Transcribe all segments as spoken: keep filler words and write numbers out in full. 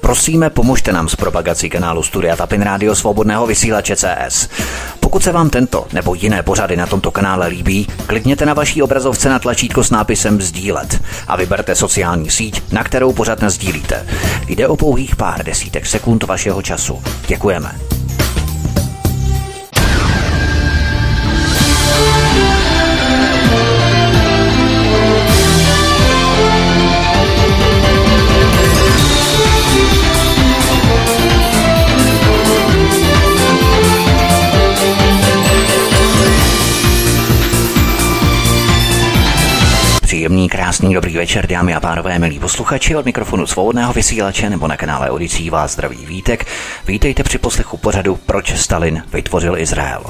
Prosíme, pomožte nám s propagací kanálu Studia Tapin Rádio Svobodného vysílače C S. Pokud se vám tento nebo jiné pořady na tomto kanále líbí, klikněte na vaší obrazovce na tlačítko s nápisem sdílet a vyberte sociální síť, na kterou pořad nasdílíte. Jde o pouhých pár desítek sekund vašeho času. Děkujeme. Příjemný, krásný, dobrý večer, dámy a pánové, milí posluchači, od mikrofonu Svobodného vysílače nebo na kanále Odyssey vás zdraví Vítek. Vítejte při poslechu pořadu Proč Stalin vytvořil Izrael.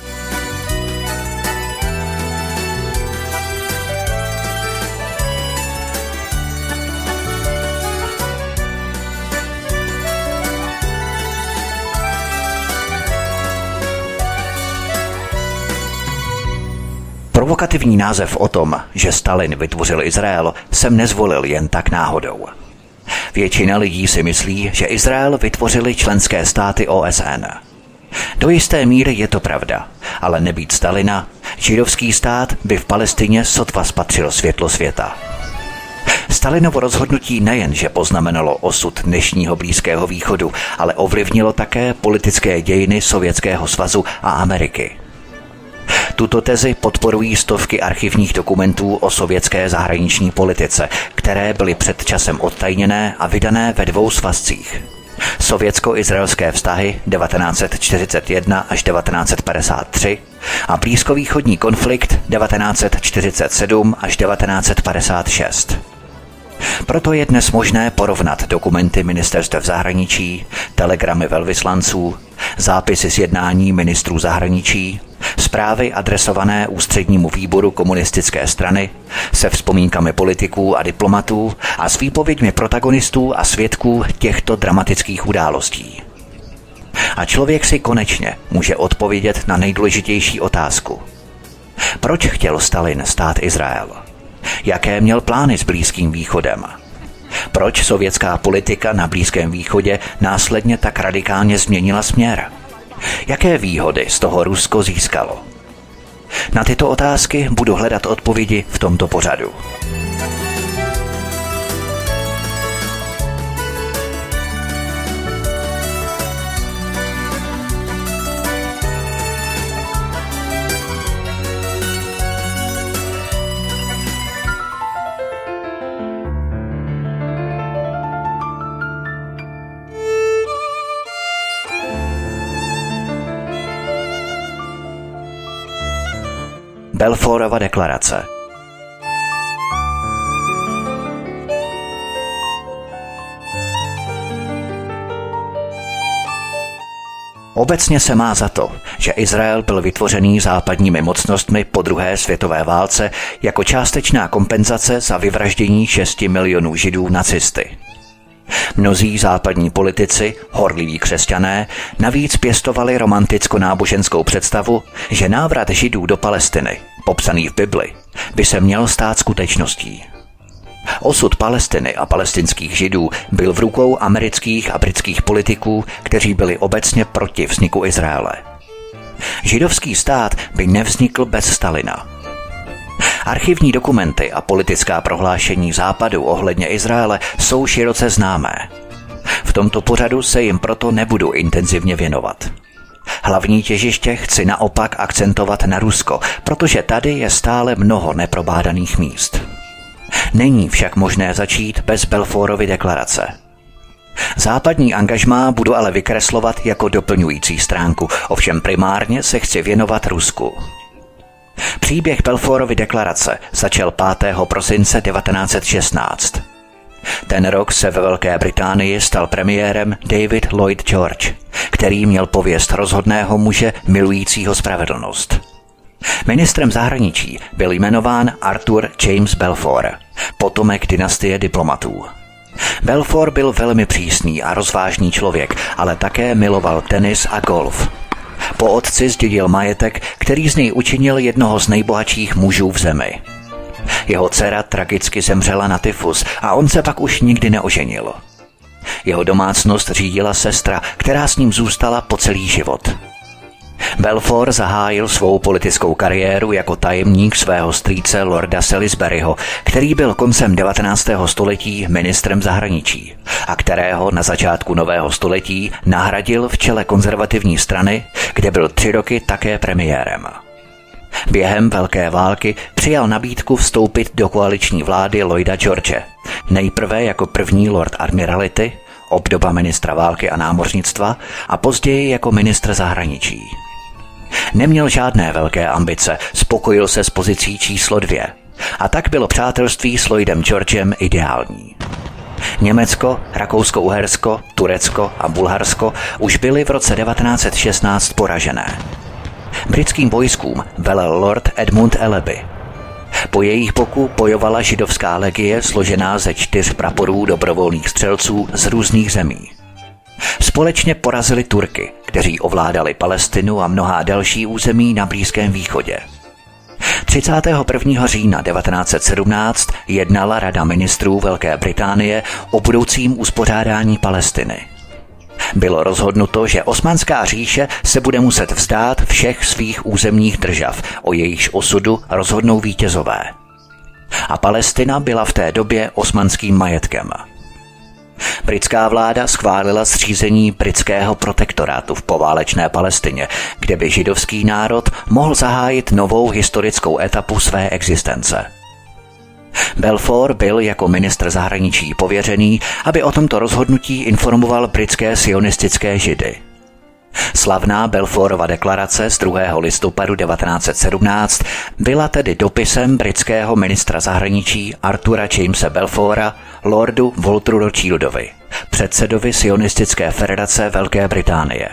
Provokativní název o tom, že Stalin vytvořil Izrael, jsem nezvolil jen tak náhodou. Většina lidí si myslí, že Izrael vytvořili členské státy O S N. Do jisté míry je to pravda, ale nebýt Stalina, židovský stát by v Palestině sotva spatřil světlo světa. Stalinovo rozhodnutí nejen, že poznamenalo osud dnešního Blízkého východu, ale ovlivnilo také politické dějiny Sovětského svazu a Ameriky. Tuto tezi podporují stovky archivních dokumentů o sovětské zahraniční politice, které byly před časem odtajněné a vydané ve dvou svazcích. Sovětsko-izraelské vztahy devatenáct set čtyřicet jedna až devatenáct set padesát tři a blízkovýchodní konflikt devatenáct set čtyřicet sedm až devatenáct set padesát šest. Proto je dnes možné porovnat dokumenty ministerstev zahraničí, telegramy velvyslanců, zápisy z jednání ministrů zahraničí, zprávy adresované ústřednímu výboru komunistické strany se vzpomínkami politiků a diplomatů a s výpověďmi protagonistů a svědků těchto dramatických událostí. A člověk si konečně může odpovědět na nejdůležitější otázku. Proč chtěl Stalin stát Izrael? Jaké měl plány s Blízkým východem? Proč sovětská politika na Blízkém východě následně tak radikálně změnila směr? Jaké výhody z toho Rusko získalo? Na tyto otázky budu hledat odpovědi v tomto pořadu. Balfourova deklarace. Obecně se má za to, že Izrael byl vytvořený západními mocnostmi po druhé světové válce jako částečná kompenzace za vyvraždění šesti milionů Židů nacisty. Mnozí západní politici, horliví křesťané, navíc pěstovali romanticko-náboženskou představu, že návrat Židů do Palestiny, popsaný v Bibli, by se měl stát skutečností. Osud Palestiny a palestinských Židů byl v rukou amerických a britských politiků, kteří byli obecně proti vzniku Izraele. Židovský stát by nevznikl bez Stalina. Archivní dokumenty a politická prohlášení Západu ohledně Izraele jsou široce známé. V tomto pořadu se jim proto nebudu intenzivně věnovat. Hlavní těžiště chci naopak akcentovat na Rusko, protože tady je stále mnoho neprobádaných míst. Není však možné začít bez Balfourovy deklarace. Západní angažmá budu ale vykreslovat jako doplňující stránku, ovšem primárně se chci věnovat Rusku. Příběh Balfourovy deklarace začal pátého prosince devatenáct set šestnáct. Ten rok se ve Velké Británii stal premiérem David Lloyd George, který měl pověst rozhodného muže milujícího spravedlnost. Ministrem zahraničí byl jmenován Arthur James Balfour, potomek dynastie diplomatů. Balfour byl velmi přísný a rozvážný člověk, ale také miloval tenis a golf. Po otci zdědil majetek, který z něj učinil jednoho z nejbohatších mužů v zemi. Jeho dcera tragicky zemřela na tyfus a on se pak už nikdy neoženil. Jeho domácnost řídila sestra, která s ním zůstala po celý život. Balfour zahájil svou politickou kariéru jako tajemník svého strýce lorda Salisburyho, který byl koncem devatenáctého století ministrem zahraničí a kterého na začátku nového století nahradil v čele konzervativní strany, kde byl tři roky také premiérem. Během Velké války přijal nabídku vstoupit do koaliční vlády Lloyda George, nejprve jako první lord admirality, obdoba ministra války a námořnictva, a později jako ministr zahraničí. Neměl žádné velké ambice, spokojil se s pozicí číslo dvě a tak bylo přátelství s Lloydem Georgem ideální. Německo, Rakousko-Uhersko, Turecko a Bulharsko už byly v roce devatenáct set šestnáct poražené. Britským vojskům velel lord Edmund Allaby. Po jejich boku bojovala židovská legie složená ze čtyř praporů dobrovolných střelců z různých zemí. Společně porazili Turky, kteří ovládali Palestinu a mnohá další území na Blízkém východě. třicátého prvního října devatenáct set sedmnáct jednala Rada ministrů Velké Británie o budoucím uspořádání Palestiny. Bylo rozhodnuto, že Osmanská říše se bude muset vzdát všech svých územních držav, o jejichž osudu rozhodnou vítězové. A Palestina byla v té době osmanským majetkem. Britská vláda schválila zřízení britského protektorátu v poválečné Palestině, kde by židovský národ mohl zahájit novou historickou etapu své existence. Balfour byl jako ministr zahraničí pověřený, aby o tomto rozhodnutí informoval britské sionistické židy. Slavná Balfourova deklarace z druhého listopadu devatenáct set sedmnáct byla tedy dopisem britského ministra zahraničí Artura Jamese Balfoura lordu Walteru Rothschildovi, předsedovi sionistické federace Velké Británie.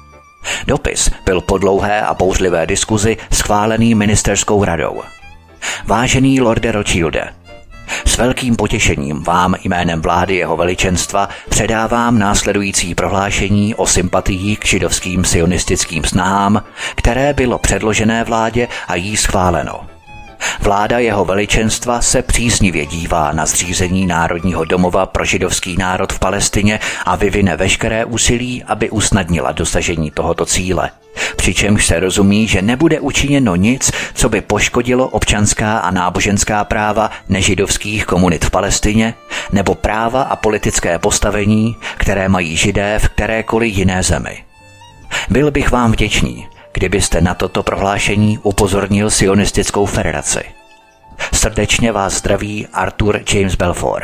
Dopis byl po dlouhé a bouřlivé diskuzi schválený ministerskou radou. Vážený lorde Rothschilde, s velkým potěšením vám jménem vlády jeho veličenstva předávám následující prohlášení o sympatiích k židovským sionistickým snahám, které bylo předložené vládě a jí schváleno. Vláda jeho veličenstva se příznivě dívá na zřízení Národního domova pro židovský národ v Palestině a vyvine veškeré úsilí, aby usnadnila dosažení tohoto cíle. Přičemž se rozumí, že nebude učiněno nic, co by poškodilo občanská a náboženská práva nežidovských komunit v Palestině nebo práva a politické postavení, které mají Židé v kterékoliv jiné zemi. Byl bych vám vděčný, kdybyste na toto prohlášení upozornil sionistickou federaci. Srdečně vás zdraví Arthur James Balfour.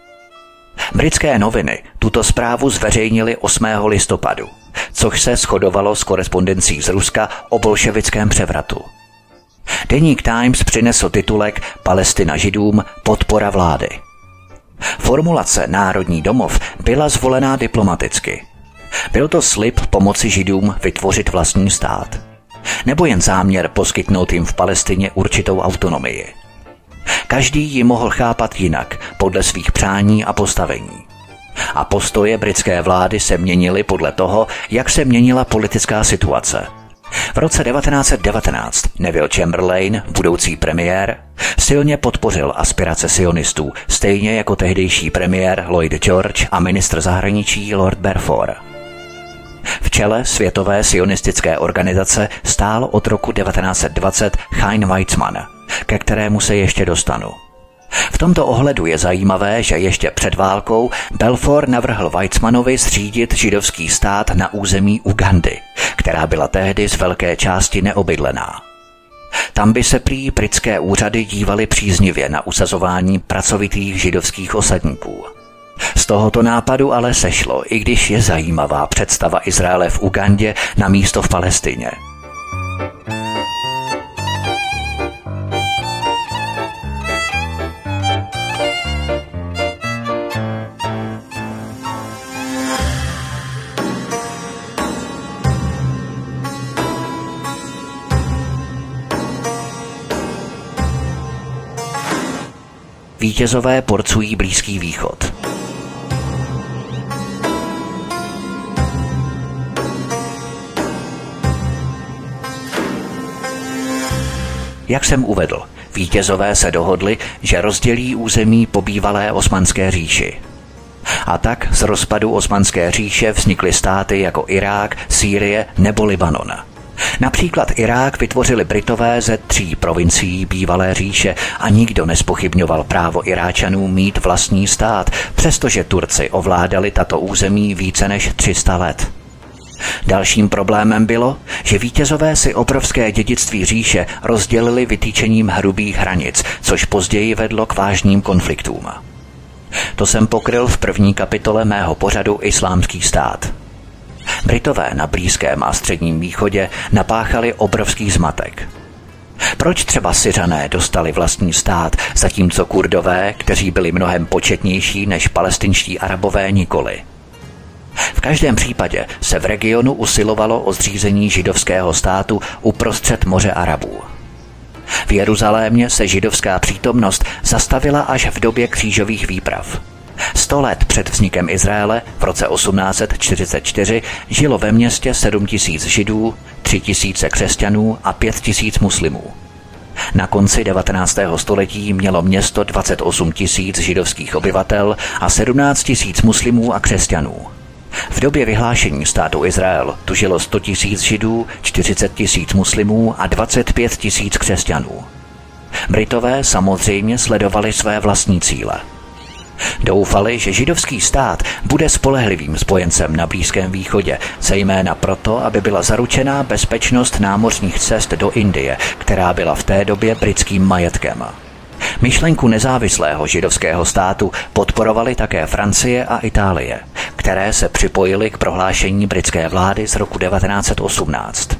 Britské noviny tuto zprávu zveřejnili osmého listopadu, což se shodovalo s korespondencí z Ruska o bolševickém převratu. Deník Times přinesl titulek Palestina židům, podpora vlády. Formulace Národní domov byla zvolená diplomaticky. Byl to slib pomoci židům vytvořit vlastní stát, nebo jen záměr poskytnout jim v Palestině určitou autonomii. Každý ji mohl chápat jinak, podle svých přání a postavení. A postoje britské vlády se měnily podle toho, jak se měnila politická situace. V roce devatenáct set devatenáct Neville Chamberlain, budoucí premiér, silně podpořil aspirace sionistů, stejně jako tehdejší premiér Lloyd George a ministr zahraničí Lord Balfour. V čele Světové sionistické organizace stál od roku devatenáct set dvacet Chaim Weizmann, ke kterému se ještě dostanu. V tomto ohledu je zajímavé, že ještě před válkou Balfour navrhl Weizmannovi zřídit židovský stát na území Ugandy, která byla tehdy z velké části neobydlená. Tam by se prý britské úřady dívaly příznivě na usazování pracovitých židovských osadníků. Z tohoto nápadu ale sešlo, i když je zajímavá představa Izraele v Ugandě na místo v Palestině. Vítězové porcují Blízký východ. Jak jsem uvedl, vítězové se dohodli, že rozdělí území po bývalé Osmanské říši. A tak z rozpadu Osmanské říše vznikly státy jako Irák, Sýrie nebo Libanon. Například Irák vytvořili Britové ze tří provincií bývalé říše a nikdo nezpochybňoval právo Iráčanů mít vlastní stát, přestože Turci ovládali tato území více než tři sta let. Dalším problémem bylo, že vítězové si obrovské dědictví říše rozdělili vytýčením hrubých hranic, což později vedlo k vážným konfliktům. To jsem pokryl v první kapitole mého pořadu Islámský stát. Britové na Blízkém a Středním východě napáchali obrovský zmatek. Proč třeba Syřané dostali vlastní stát, zatímco Kurdové, kteří byli mnohem početnější než palestinští Arabové, nikoli? V každém případě se v regionu usilovalo o zřízení židovského státu uprostřed moře Arabů. V Jeruzalémě se židovská přítomnost zastavila až v době křížových výprav. Sto let před vznikem Izraele v roce osmnáct set čtyřicet čtyři žilo ve městě sedm tisíc židů, tři tisíce křesťanů a pět tisíc muslimů. Na konci devatenáctého století mělo město dvacet osm tisíc židovských obyvatel a sedmnáct tisíc muslimů a křesťanů. V době vyhlášení státu Izrael tu žilo sto tisíc židů, čtyřicet tisíc muslimů a dvacet pět tisíc křesťanů. Britové samozřejmě sledovali své vlastní cíle. Doufali, že židovský stát bude spolehlivým spojencem na Blízkém východě, zejména proto, aby byla zaručená bezpečnost námořních cest do Indie, která byla v té době britským majetkem. Myšlenku nezávislého židovského státu podporovaly také Francie a Itálie, které se připojily k prohlášení britské vlády z roku devatenáct set osmnáct.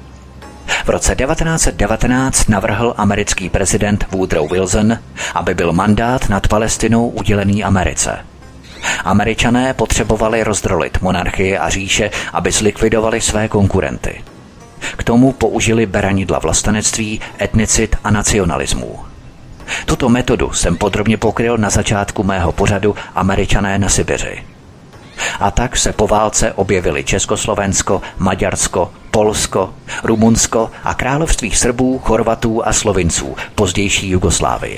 V roce devatenáct set devatenáct navrhl americký prezident Woodrow Wilson, aby byl mandát nad Palestinou udělený Americe. Američané potřebovali rozdrolit monarchie a říše, aby zlikvidovali své konkurenty. K tomu použili beranidla vlastenectví, etnicit a nacionalismů. Tuto metodu jsem podrobně pokryl na začátku mého pořadu Američané na Sibiři. A tak se po válce objevili Československo, Maďarsko, Polsko, Rumunsko a království Srbů, Chorvatů a Slovinců, pozdější Jugoslávie.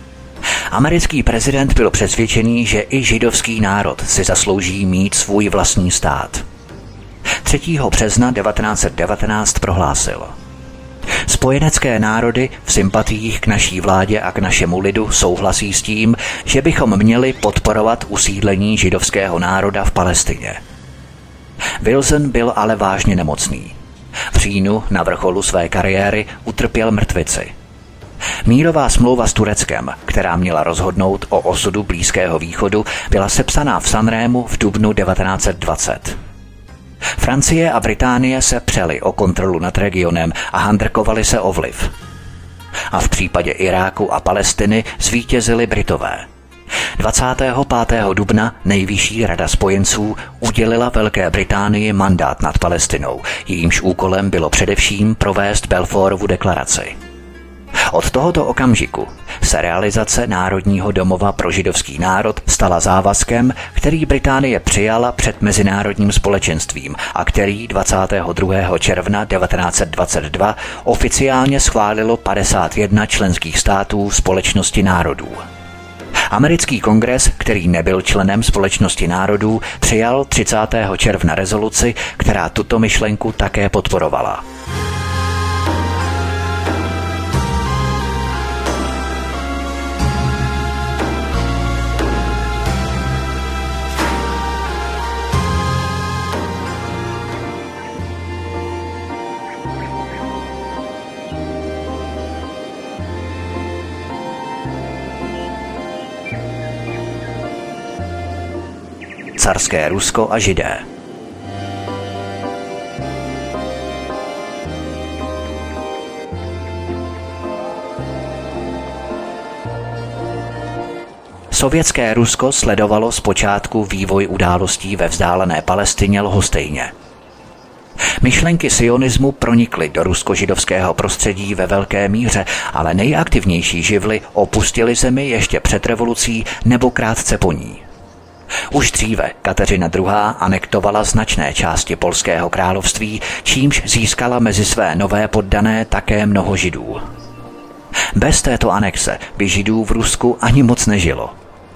Americký prezident byl přesvědčený, že i židovský národ si zaslouží mít svůj vlastní stát. třetího března devatenáct set devatenáct prohlásil: Spojenecké národy v sympatiích k naší vládě a k našemu lidu souhlasí s tím, že bychom měli podporovat usídlení židovského národa v Palestině. Wilson byl ale vážně nemocný. V říjnu na vrcholu své kariéry utrpěl mrtvici. Mírová smlouva s Tureckem, která měla rozhodnout o osudu Blízkého východu, byla sepsaná v Sanrému v dubnu devatenáct set dvacet. Francie a Británie se přely o kontrolu nad regionem a handrkovali se o vliv. A v případě Iráku a Palestiny zvítězili Britové. dvacátého pátého dubna Nejvyšší rada spojenců udělila Velké Británii mandát nad Palestinou, jejímž úkolem bylo především provést Balfoorovu deklaraci. Od tohoto okamžiku se realizace Národního domova pro židovský národ stala závazkem, který Británie přijala před mezinárodním společenstvím a který dvacátého druhého června devatenáct set dvacet dva oficiálně schválilo padesát jedna členských států Společnosti národů. Americký kongres, který nebyl členem Společnosti národů, přijal třicátého června rezoluci, která tuto myšlenku také podporovala. Carské Rusko a Židé. Sovětské Rusko sledovalo zpočátku vývoj událostí ve vzdálené Palestině lhostejně. Myšlenky sionismu pronikly do rusko-židovského prostředí ve velké míře, ale nejaktivnější živly opustili zemi ještě před revolucí nebo krátce po ní. Už dříve Kateřina druhá. Anektovala značné části polského království, čímž získala mezi své nové poddané také mnoho Židů. Bez této anexe by Židů v Rusku ani moc nežilo.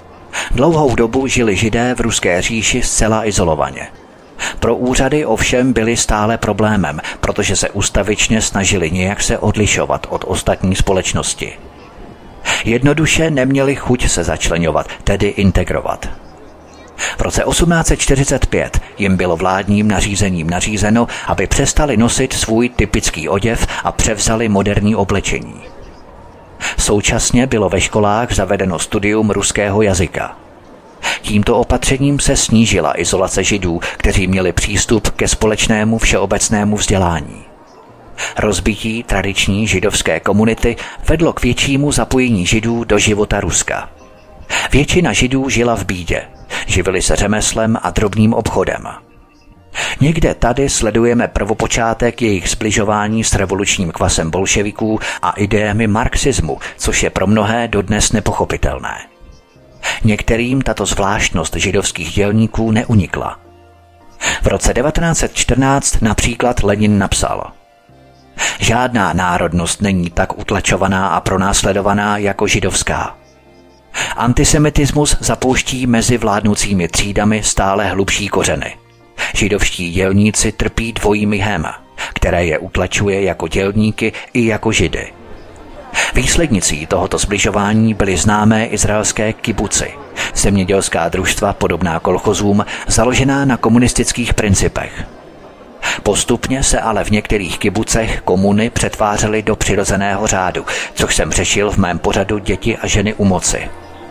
Dlouhou dobu žili Židé v ruské říši zcela izolovaně. Pro úřady ovšem byli stále problémem, protože se ustavičně snažili nějak se odlišovat od ostatní společnosti. Jednoduše neměli chuť se začleňovat, tedy integrovat. V roce osmnáct set čtyřicet pět jim bylo vládním nařízením nařízeno, aby přestali nosit svůj typický oděv a převzali moderní oblečení. Současně bylo ve školách zavedeno studium ruského jazyka. Tímto opatřením se snížila izolace Židů, kteří měli přístup ke společnému všeobecnému vzdělání. Rozbití tradiční židovské komunity vedlo k většímu zapojení Židů do života Ruska. Většina Židů žila v bídě, živili se řemeslem a drobným obchodem. Někde tady sledujeme prvopočátek jejich sbližování s revolučním kvasem bolševiků a ideemi marxismu, což je pro mnohé dodnes nepochopitelné. Některým tato zvláštnost židovských dělníků neunikla. V roce devatenáct set čtrnáct například Lenin napsal: žádná národnost není tak utlačovaná a pronásledovaná jako židovská. Antisemitismus zapouští mezi vládnoucími třídami stále hlubší kořeny. Židovští dělníci trpí dvojím jihem, které je utlačuje jako dělníky i jako Židy. Výslednicí tohoto sbližování byly známé izraelské kibuci, zemědělská družstva podobná kolchozům, založená na komunistických principech. Postupně se ale v některých kibucech komuny přetvářely do přirozeného řádu, což jsem řešil v mém pořadu Děti a ženy u moci.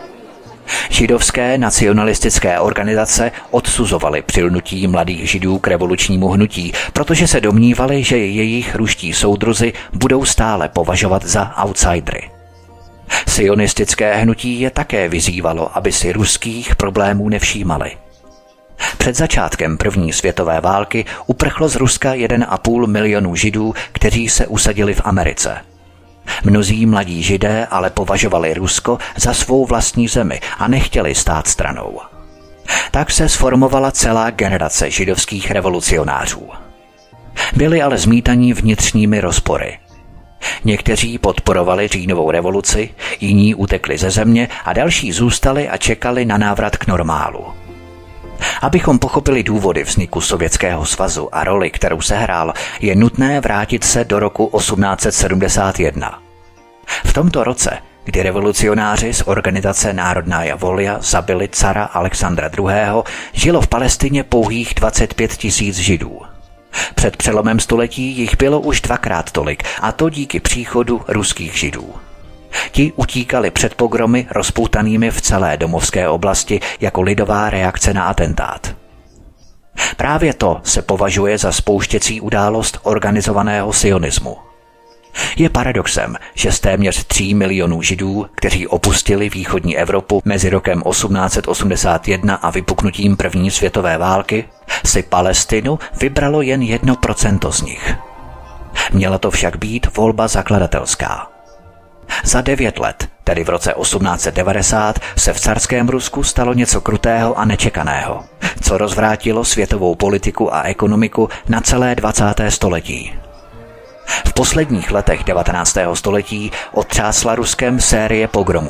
Židovské nacionalistické organizace odsuzovaly přilnutí mladých Židů k revolučnímu hnutí, protože se domnívali, že jejich ruští soudruzi budou stále považovat za outsidery. Sionistické hnutí je také vyzývalo, aby si ruských problémů nevšímali. Před začátkem první světové války uprchlo z Ruska jeden a půl milionu Židů, kteří se usadili v Americe. Mnozí mladí Židé ale považovali Rusko za svou vlastní zemi a nechtěli stát stranou. Tak se sformovala celá generace židovských revolucionářů. Byli ale zmítaní vnitřními rozpory. Někteří podporovali říjnovou revoluci, jiní utekli ze země a další zůstali a čekali na návrat k normálu. Abychom pochopili důvody vzniku Sovětského svazu a roli, kterou sehrál, je nutné vrátit se do roku osmnáct set sedmdesát jedna. V tomto roce, kdy revolucionáři z organizace Národná Volia zabili cara Alexandra druhého., žilo v Palestině pouhých dvacet pět tisíc Židů. Před přelomem století jich bylo už dvakrát tolik, a to díky příchodu ruských Židů. Ti utíkali před pogromy rozpoutanými v celé domovské oblasti jako lidová reakce na atentát. Právě to se považuje za spouštěcí událost organizovaného sionismu. Je paradoxem, že z téměř tří milionů Židů, kteří opustili východní Evropu mezi rokem osmnáct set osmdesát jedna a vypuknutím první světové války, si Palestinu vybralo jen jedno procento z nich. Měla to však být volba zakladatelská. Za devět let, tedy v roce osmnáct set devadesát, se v carském Rusku stalo něco krutého a nečekaného, co rozvrátilo světovou politiku a ekonomiku na celé dvacáté století. V posledních letech devatenáctého století otřásla Ruskem série pogromů.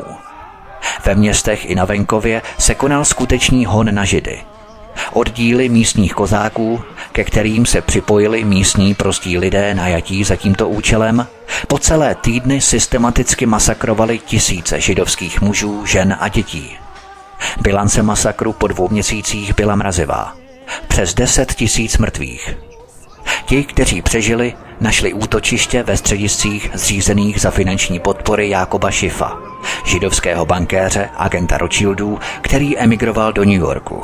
Ve městech i na venkově se konal skutečný hon na Židy. Oddíly místních kozáků, ke kterým se připojili místní prostí lidé najatí za tímto účelem, po celé týdny systematicky masakrovali tisíce židovských mužů, žen a dětí. Bilance masakru po dvou měsících byla mrazivá. Přes deset tisíc mrtvých. Ti, kteří přežili, našli útočiště ve střediscích zřízených za finanční podpory Jákoba Schiffa, židovského bankéře, agenta Rothschildů, který emigroval do New Yorku.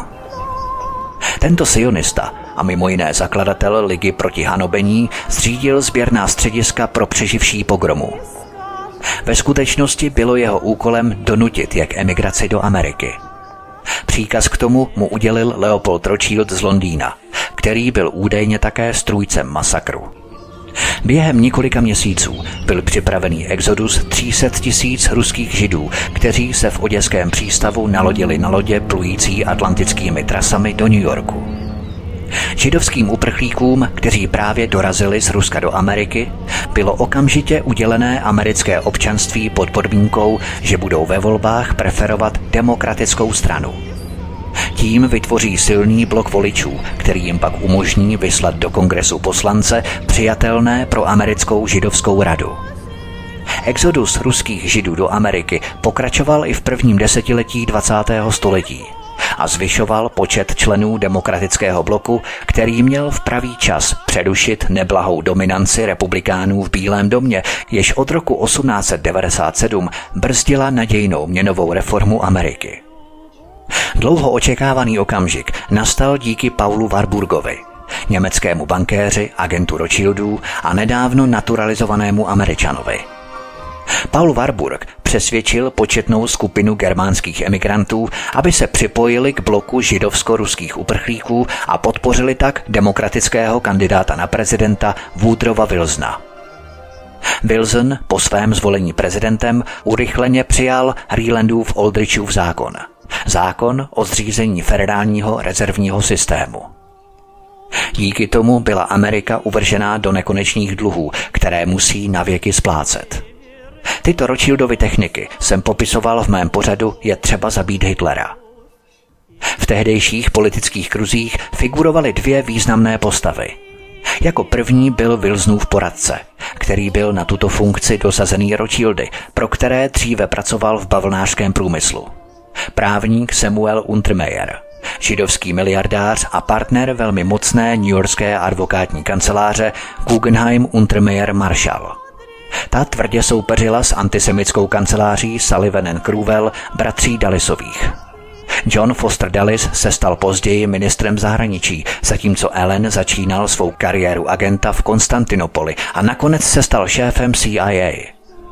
Tento sionista a mimo jiné zakladatel Ligy proti hanobení zřídil sběrná střediska pro přeživší pogromu. Ve skutečnosti bylo jeho úkolem donutit je k emigraci do Ameriky. Příkaz k tomu mu udělil Leopold Rothschild z Londýna, který byl údajně také strůjcem masakru. Během několika měsíců byl připravený exodus tří set tisíc ruských Židů, kteří se v oděském přístavu nalodili na lodě plující atlantickými trasami do New Yorku. Židovským uprchlíkům, kteří právě dorazili z Ruska do Ameriky, bylo okamžitě udělené americké občanství pod podmínkou, že budou ve volbách preferovat demokratickou stranu. Tím vytvoří silný blok voličů, který jim pak umožní vyslat do kongresu poslance přijatelné pro americkou židovskou radu. Exodus ruských židů do Ameriky pokračoval i v prvním desetiletí dvacátého století a zvyšoval počet členů demokratického bloku, který měl v pravý čas předušit neblahou dominanci republikánů v Bílém domě, jež od roku osmnáct set devadesát sedm brzdila nadějnou měnovou reformu Ameriky. Dlouho očekávaný okamžik nastal díky Paulu Warburgovi, německému bankéři, agentu Rothschildů a nedávno naturalizovanému Američanovi. Paul Warburg přesvědčil početnou skupinu germánských emigrantů, aby se připojili k bloku židovsko-ruských uprchlíků a podpořili tak demokratického kandidáta na prezidenta Woodrowa Wilsona. Wilson po svém zvolení prezidentem urychleně přijal Rielandův Aldrichův zákon. Zákon o zřízení federálního rezervního systému. Díky tomu byla Amerika uvržená do nekonečných dluhů, které musí navěky splácet. Tyto Rothschildovy techniky jsem popisoval v mém pořadu Je třeba zabít Hitlera. V tehdejších politických kruzích figurovaly dvě významné postavy. Jako první byl Wilsonův poradce, který byl na tuto funkci dosazený Rothschildy, pro které dříve pracoval v bavlnářském průmyslu. Právník Samuel Untermyer, židovský miliardář a partner velmi mocné newyorské advokátní kanceláře Guggenheim Untermyer Marshall. Ta tvrdě soupeřila s antisemitskou kanceláří Sullivan and Crowell bratří Dullisových. John Foster Dulles se stal později ministrem zahraničí, zatímco Allen začínal svou kariéru agenta v Konstantinopoli a nakonec se stal šéfem C I A.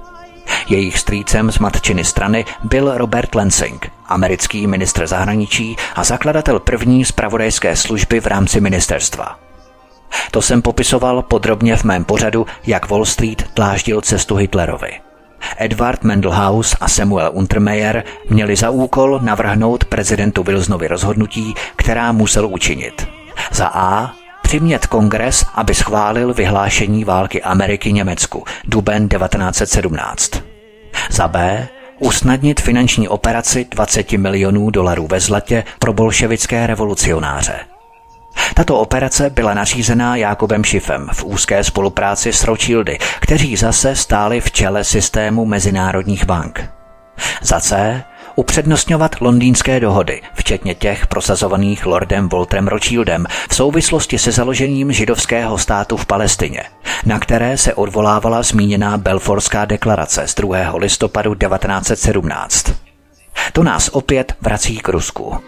Jejich strýcem z matčiny strany byl Robert Lansing, americký ministr zahraničí a zakladatel první zpravodajské služby v rámci ministerstva. To jsem popisoval podrobně v mém pořadu, jak Wall Street dláždil cestu Hitlerovi. Edward Mandelhaus a Samuel Untermyer měli za úkol navrhnout prezidentu Wilsonovi rozhodnutí, která musel učinit. Za A. Přimět kongres, aby schválil vyhlášení války Ameriky Německu, duben devatenáct set sedmnáct. Za B. Usnadnit finanční operaci dvacet milionů dolarů ve zlatě pro bolševické revolucionáře. Tato operace byla nařízená Jakobem Schiffem v úzké spolupráci s Rothschildy, kteří zase stáli v čele systému mezinárodních bank. Za C. Upřednostňovat londýnské dohody, včetně těch prosazovaných lordem Walterem Rothschildem v souvislosti se založením židovského státu v Palestině, na které se odvolávala zmíněná Balfourská deklarace z druhého listopadu devatenáct set sedmnáct. To nás opět vrací k Rusku.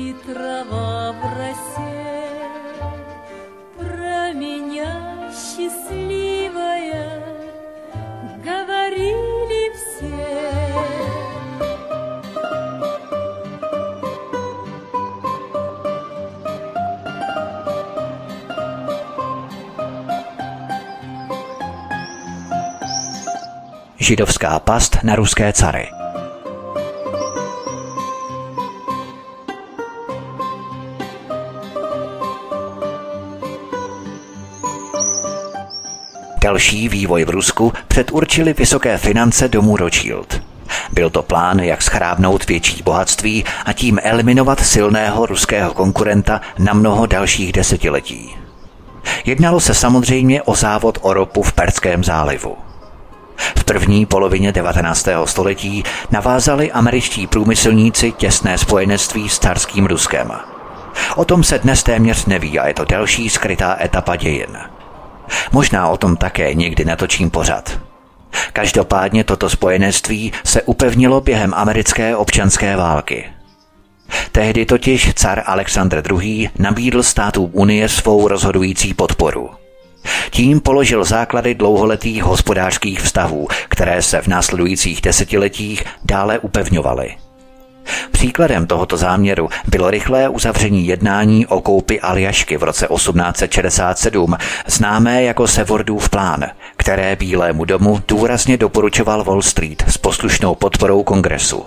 Židovská past na ruské cary. Další vývoj v Rusku předurčily vysoké finance domů Rothschild. Byl to plán, jak schrábnout větší bohatství a tím eliminovat silného ruského konkurenta na mnoho dalších desetiletí. Jednalo se samozřejmě o závod o ropu v Perském zálivu. V první polovině devatenáctého století navázali američtí průmyslníci těsné spojenectví s carským Ruskem. O tom se dnes téměř neví a je to další skrytá etapa dějin. Možná o tom také někdy natočím pořad. Každopádně toto spojenectví se upevnilo během americké občanské války. Tehdy totiž car Alexandr druhý. Nabídl státům Unie svou rozhodující podporu. Tím položil základy dlouholetých hospodářských vztahů, které se v následujících desetiletích dále upevňovaly. Příkladem tohoto záměru bylo rychlé uzavření jednání o koupi Aljašky v roce osmnáct set šedesát sedm, známé jako Sewardův plán, které Bílému domu důrazně doporučoval Wall Street s poslušnou podporou kongresu.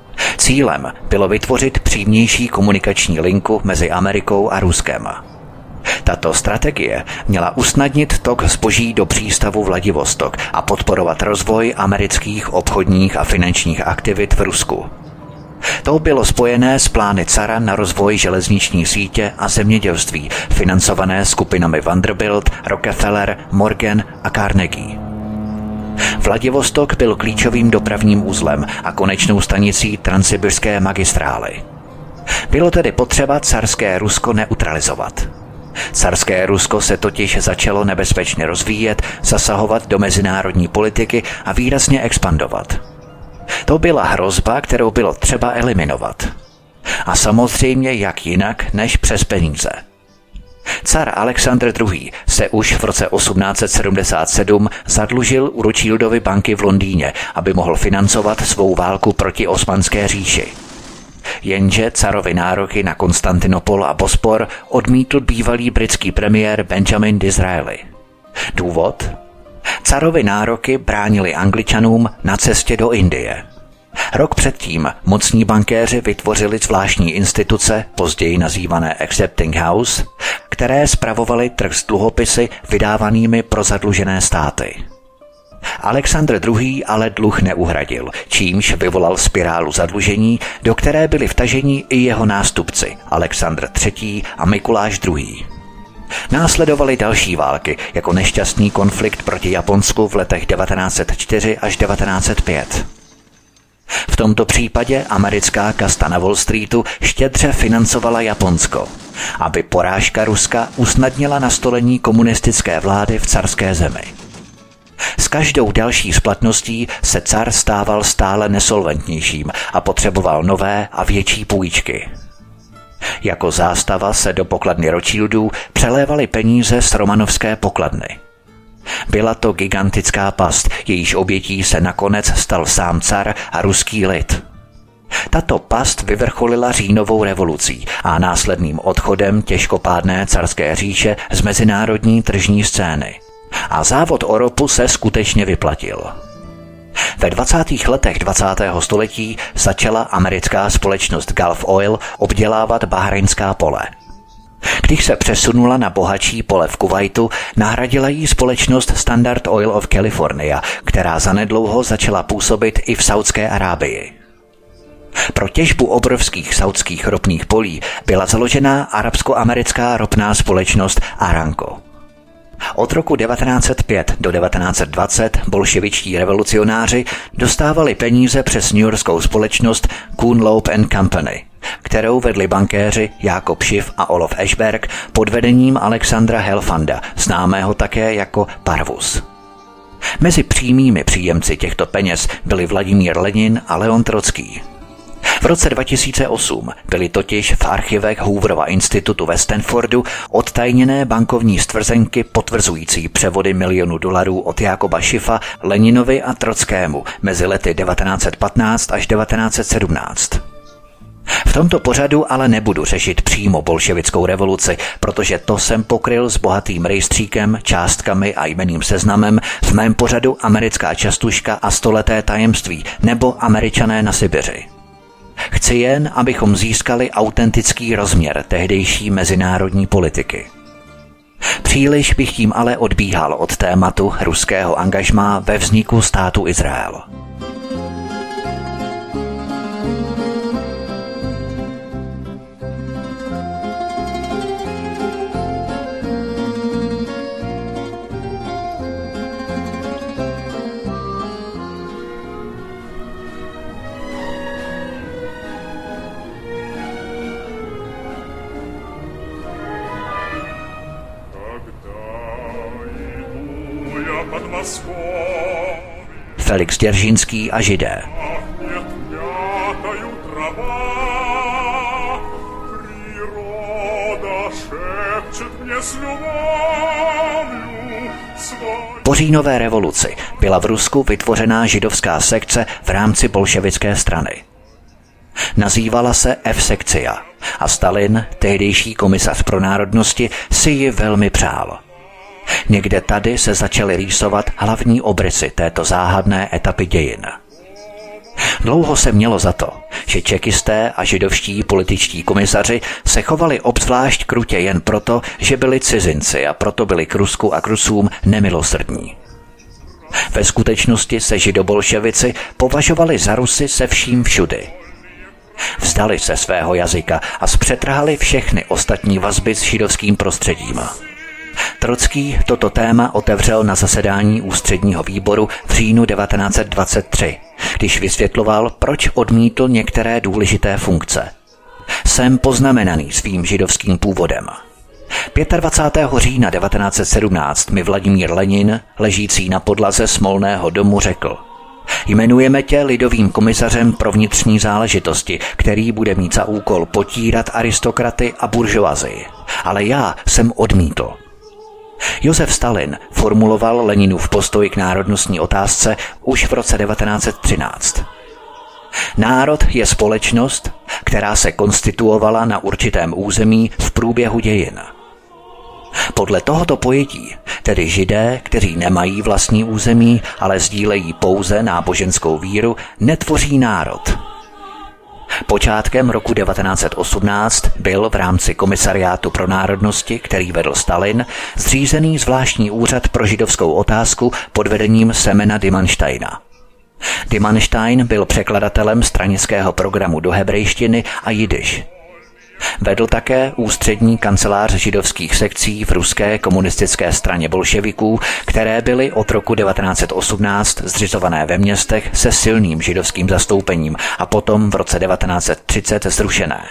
Cílem bylo vytvořit přímější komunikační linku mezi Amerikou a Ruskem. Tato strategie měla usnadnit tok zboží do přístavu Vladivostok a podporovat rozvoj amerických obchodních a finančních aktivit v Rusku. To bylo spojené s plány cara na rozvoj železniční sítě a zemědělství, financované skupinami Vanderbilt, Rockefeller, Morgan a Carnegie. Vladivostok byl klíčovým dopravním uzlem a konečnou stanicí transsibirské magistrály. Bylo tedy potřeba carské Rusko neutralizovat. Carské Rusko se totiž začalo nebezpečně rozvíjet, zasahovat do mezinárodní politiky a výrazně expandovat. To byla hrozba, kterou bylo třeba eliminovat. A samozřejmě jak jinak, než přes peníze. Car Alexandr druhý. se už v roce osmnáct set sedmdesát sedm zadlužil u Rothschildovy banky v Londýně, aby mohl financovat svou válku proti Osmanské říši. Jenže carovi nároky na Konstantinopol a Bospor odmítl bývalý britský premiér Benjamin Disraeli. Důvod? Carovi nároky bránili Angličanům na cestě do Indie. Rok předtím mocní bankéři vytvořili zvláštní instituce, později nazývané Accepting House, které spravovaly trh s dluhopisy vydávanými pro zadlužené státy. Alexandr druhý. ale dluh neuhradil, čímž vyvolal spirálu zadlužení, do které byli vtaženi i jeho nástupci Alexandr třetí. a Mikuláš druhý. Následovaly další války, jako nešťastný konflikt proti Japonsku v letech devatenáct set čtyři až devatenáct set pět. V tomto případě americká kasta na Wall Streetu štědře financovala Japonsko, aby porážka Ruska usnadnila nastolení komunistické vlády v carské zemi. S každou další splatností se car stával stále nesolventnějším a potřeboval nové a větší půjčky. Jako zástava se do pokladny Rothschildů přelévaly peníze z romanovské pokladny. Byla to gigantická past, jejíž obětí se nakonec stal sám car a ruský lid. Tato past vyvrcholila říjnovou revolucí a následným odchodem těžkopádné carské říše z mezinárodní tržní scény. A závod o ropu se skutečně vyplatil. Ve dvacátých letech dvacátého století začala americká společnost Gulf Oil obdělávat bahrajnská pole. Když se přesunula na bohatší pole v Kuvajtu, nahradila jí společnost Standard Oil of California, která zanedlouho začala působit i v Saudské Arábii. Pro těžbu obrovských saudských ropných polí byla založena arabsko-americká ropná společnost Aramco. Od roku devatenáct set pět do devatenáct set dvacet bolševičtí revolucionáři dostávali peníze přes newyorskou společnost Kuhn Loeb and Company, kterou vedli bankéři Jakob Schiff a Olof Ashberg pod vedením Alexandra Helfanda, známého také jako Parvus. Mezi přímými příjemci těchto peněz byli Vladimír Lenin a Leon Trocký. V roce dva tisíce osm byly totiž v archivech Hooverova institutu ve Stanfordu odtajněné bankovní stvrzenky potvrzující převody milionů dolarů od Jakoba Schiffa, Leninovi a Trockému mezi lety devatenáct set patnáct až devatenáct set sedmnáct. V tomto pořadu ale nebudu řešit přímo bolševickou revoluci, protože to jsem pokryl s bohatým rejstříkem, částkami a jmenným seznamem v mém pořadu Americká častuška a stoleté tajemství nebo Američané na Sibiři. Chci jen, abychom získali autentický rozměr tehdejší mezinárodní politiky. Příliš bych tím ale odbíhal od tématu ruského angažmá ve vzniku státu Izrael. Felix Děržínský a Židé. Po říjnové revoluci byla v Rusku vytvořená židovská sekce v rámci bolševické strany. Nazývala se F-sekcia a Stalin, tehdejší komisař pro národnosti, si ji velmi přál. Někde tady se začaly rýsovat hlavní obrysy této záhadné etapy dějin. Dlouho se mělo za to, že čekisté a židovští političtí komisaři se chovali obzvlášť krutě jen proto, že byli cizinci a proto byli k Rusku a k Rusům nemilosrdní. Ve skutečnosti se židobolševici považovali za Rusy se vším všudy. Vzdali se svého jazyka a zpřetrhali všechny ostatní vazby s židovským prostředím. Trocký toto téma otevřel na zasedání ústředního výboru v říjnu devatenáct set dvacet tři, když vysvětloval, proč odmítl některé důležité funkce. Jsem poznamenaný svým židovským původem. dvacátého pátého října devatenáct set sedmnáct mi Vladimír Lenin, ležící na podlaze Smolného domu, řekl: Jmenujeme tě lidovým komisařem pro vnitřní záležitosti, který bude mít za úkol potírat aristokraty a buržoazii. Ale já jsem odmítl. Josef Stalin formuloval Leninův postoj k národnostní otázce už v roce devatenáct set třináct. Národ je společnost, která se konstituovala na určitém území v průběhu dějin. Podle tohoto pojetí, tedy Židé, kteří nemají vlastní území, ale sdílejí pouze náboženskou víru, netvoří národ. Počátkem roku devatenáct set osmnáct byl v rámci Komisariátu pro národnosti, který vedl Stalin, zřízený zvláštní úřad pro židovskou otázku pod vedením Semena Dimanštajna. Dimanštajn byl překladatelem stranického programu do hebrejštiny a jidiš. Vedl také ústřední kancelář židovských sekcí v ruské komunistické straně bolševiků, které byly od roku devatenáct set osmnáct zřizované ve městech se silným židovským zastoupením a potom v roce devatenáct set třicet zrušené.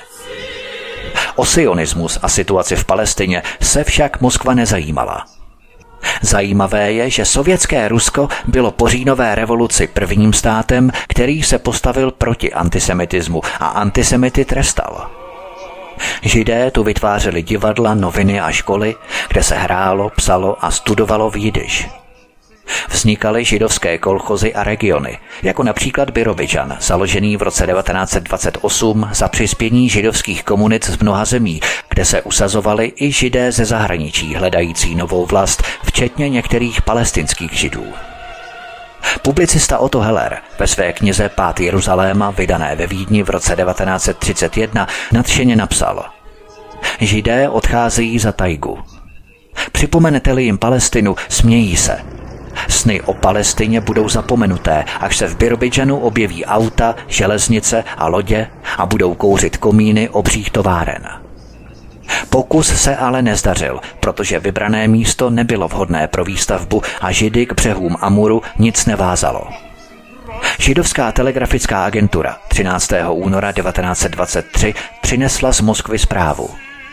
O sionismus a situaci v Palestině se však Moskva nezajímala. Zajímavé je, že sovětské Rusko bylo po říjnové revoluci prvním státem, který se postavil proti antisemitismu a antisemity trestal. Židé tu vytvářeli divadla, noviny a školy, kde se hrálo, psalo a studovalo v jidiš. Vznikaly židovské kolchozy a regiony, jako například Birobidžan, založený v roce devatenáct set dvacet osm za přispění židovských komunit z mnoha zemí, kde se usazovali i Židé ze zahraničí hledající novou vlast, včetně některých palestinských Židů. Publicista Otto Heller ve své knize Pád Jeruzaléma, vydané ve Vídni v roce devatenáct set třicet jedna, nadšeně napsal: Židé odcházejí za tajgu. Připomenete-li jim Palestinu, smějí se. Sny o Palestině budou zapomenuté, až se v Birobidžanu objeví auta, železnice a lodě a budou kouřit komíny obřích továren. Pokus se ale nezdařil, protože vybrané místo nebylo vhodné pro výstavbu a Židy k břehům Amuru nic nevázalo. Židovská telegrafická agentura třináctého února devatenáct set dvacet tři přinesla z Moskvy zprávu.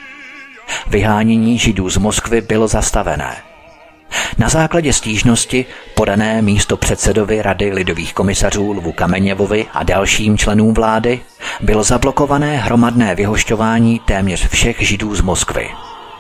Vyhánění Židů z Moskvy bylo zastavené. Na základě stížnosti podané místopředsedovi Rady lidových komisařů Lvu Kameněvovi a dalším členům vlády bylo zablokované hromadné vyhošťování téměř všech Židů z Moskvy.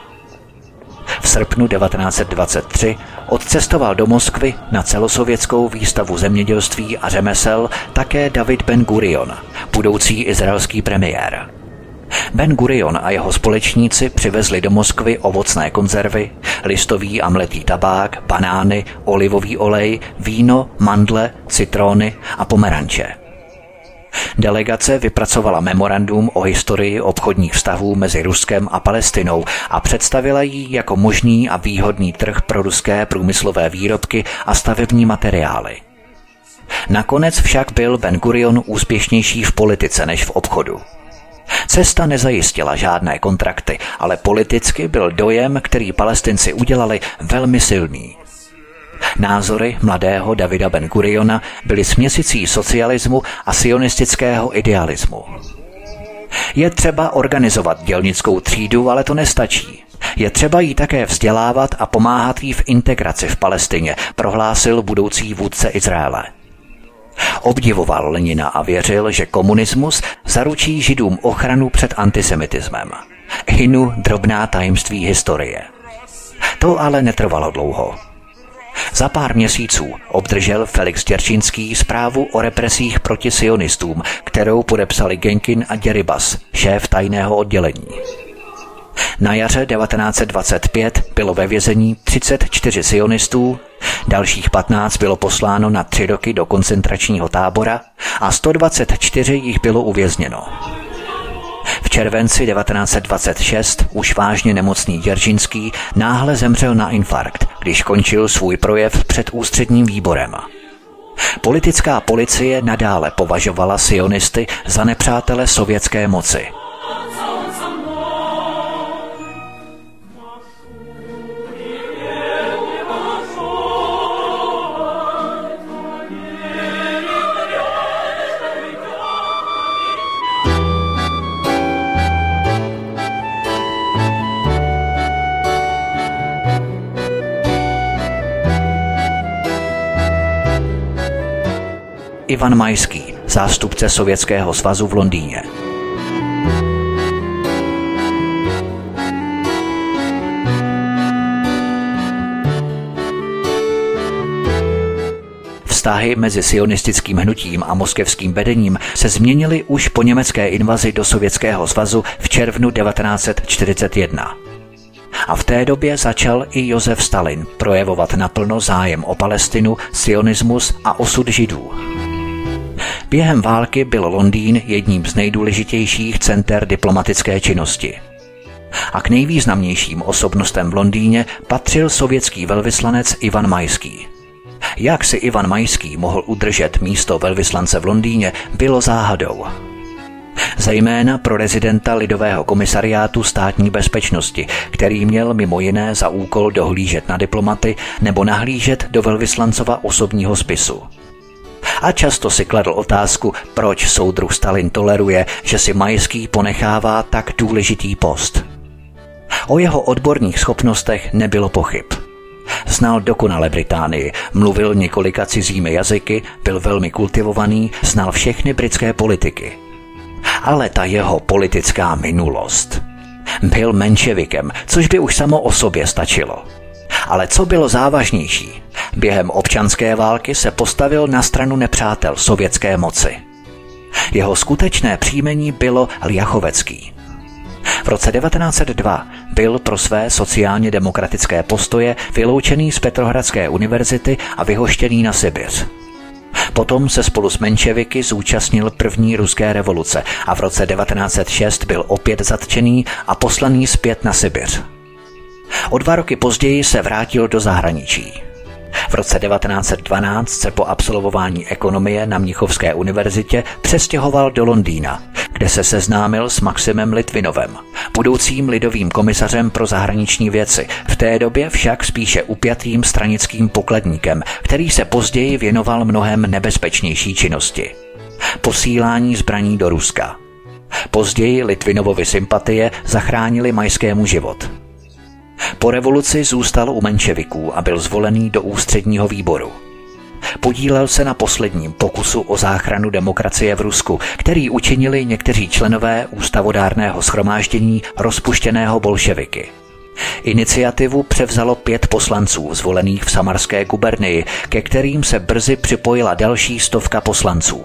V srpnu devatenáct set dvacet tři odcestoval do Moskvy na celosovětskou výstavu zemědělství a řemesel také David Ben Gurion, budoucí izraelský premiér. Ben Gurion a jeho společníci přivezli do Moskvy ovocné konzervy, listový a mletý tabák, banány, olivový olej, víno, mandle, citrony a pomeranče. Delegace vypracovala memorandum o historii obchodních vztahů mezi Ruskem a Palestinou a představila ji jako možný a výhodný trh pro ruské průmyslové výrobky a stavební materiály. Nakonec však byl Ben Gurion úspěšnější v politice než v obchodu. Cesta nezajistila žádné kontrakty, ale politicky byl dojem, který Palestinci udělali, velmi silný. Názory mladého Davida Ben Guriona byly směsicí socialismu a sionistického idealismu. Je třeba organizovat dělnickou třídu, ale to nestačí. Je třeba jí také vzdělávat a pomáhat jí v integraci v Palestině, prohlásil budoucí vůdce Izraele. Obdivoval Lenina a věřil, že komunismus zaručí Židům ochranu před antisemitismem. Hynu drobná tajemství historie. To ale netrvalo dlouho. Za pár měsíců obdržel Felix Djerčinský zprávu o represích proti sionistům, kterou podepsali Genkin a Děribas, šéf tajného oddělení. Na jaře devatenáct set dvacet pět bylo ve vězení třicet čtyři sionistů, dalších patnáct bylo posláno na tři roky do koncentračního tábora a sto dvacet čtyři jich bylo uvězněno. V červenci devatenáct set dvacet šest už vážně nemocný Dzeržinský náhle zemřel na infarkt, když končil svůj projev před ústředním výborem. Politická policie nadále považovala sionisty za nepřátele sovětské moci. Ivan Majský, zástupce Sovětského svazu v Londýně. Vztahy mezi sionistickým hnutím a moskevským vedením se změnily už po německé invazi do Sovětského svazu v červnu devatenáct set čtyřicet jedna. A v té době začal i Josef Stalin projevovat naplno zájem o Palestinu, sionismus a osud Židů. Během války byl Londýn jedním z nejdůležitějších center diplomatické činnosti. A k nejvýznamnějším osobnostem v Londýně patřil sovětský velvyslanec Ivan Majský. Jak si Ivan Majský mohl udržet místo velvyslance v Londýně, bylo záhadou. Zejména pro rezidenta Lidového komisariátu státní bezpečnosti, který měl mimo jiné za úkol dohlížet na diplomaty nebo nahlížet do velvyslancova osobního spisu. A často si kladl otázku, proč soudruh Stalin toleruje, že si Majský ponechává tak důležitý post. O jeho odborných schopnostech nebylo pochyb. Znal dokonale Británii, mluvil několika cizími jazyky, byl velmi kultivovaný, znal všechny britské politiky. Ale ta jeho politická minulost. Byl menševikem, což by už samo o sobě stačilo. Ale co bylo závažnější? Během občanské války se postavil na stranu nepřátel sovětské moci. Jeho skutečné příjmení bylo Ljachovecký. V roce devatenáct set dva byl pro své sociálně demokratické postoje vyloučený z Petrohradské univerzity a vyhoštěný na Sibiř. Potom se spolu s menševiky zúčastnil první ruské revoluce a v roce devatenáct set šest byl opět zatčený a poslaný zpět na Sibiř. O dva roky později se vrátil do zahraničí. V roce devatenáct set dvanáct se po absolvování ekonomie na Mnichovské univerzitě přestěhoval do Londýna, kde se seznámil s Maximem Litvinovem, budoucím lidovým komisařem pro zahraniční věci, v té době však spíše upjatým stranickým pokladníkem, který se později věnoval mnohem nebezpečnější činnosti. Posílání zbraní do Ruska. Později Litvinovovy sympatie zachránili Majskému život. Po revoluci zůstal u menševiků a byl zvolený do ústředního výboru. Podílel se na posledním pokusu o záchranu demokracie v Rusku, který učinili někteří členové ústavodárného shromáždění rozpuštěného bolševiky. Iniciativu převzalo pět poslanců zvolených v Samarské gubernii, ke kterým se brzy připojila další stovka poslanců.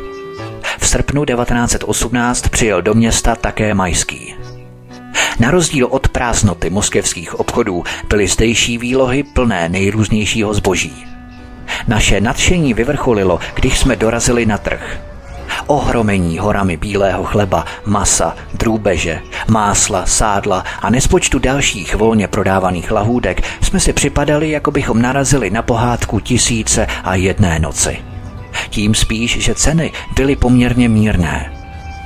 V srpnu devatenáct set osmnáct přijel do města také Majský. Na rozdíl od prázdnoty moskevských obchodů byly zdejší výlohy plné nejrůznějšího zboží. Naše nadšení vyvrcholilo, když jsme dorazili na trh. Ohromení horami bílého chleba, masa, drůbeže, másla, sádla a nespočtu dalších volně prodávaných lahůdek jsme si připadali, jako bychom narazili na pohádku Tisíce a jedné noci. Tím spíš, že ceny byly poměrně mírné.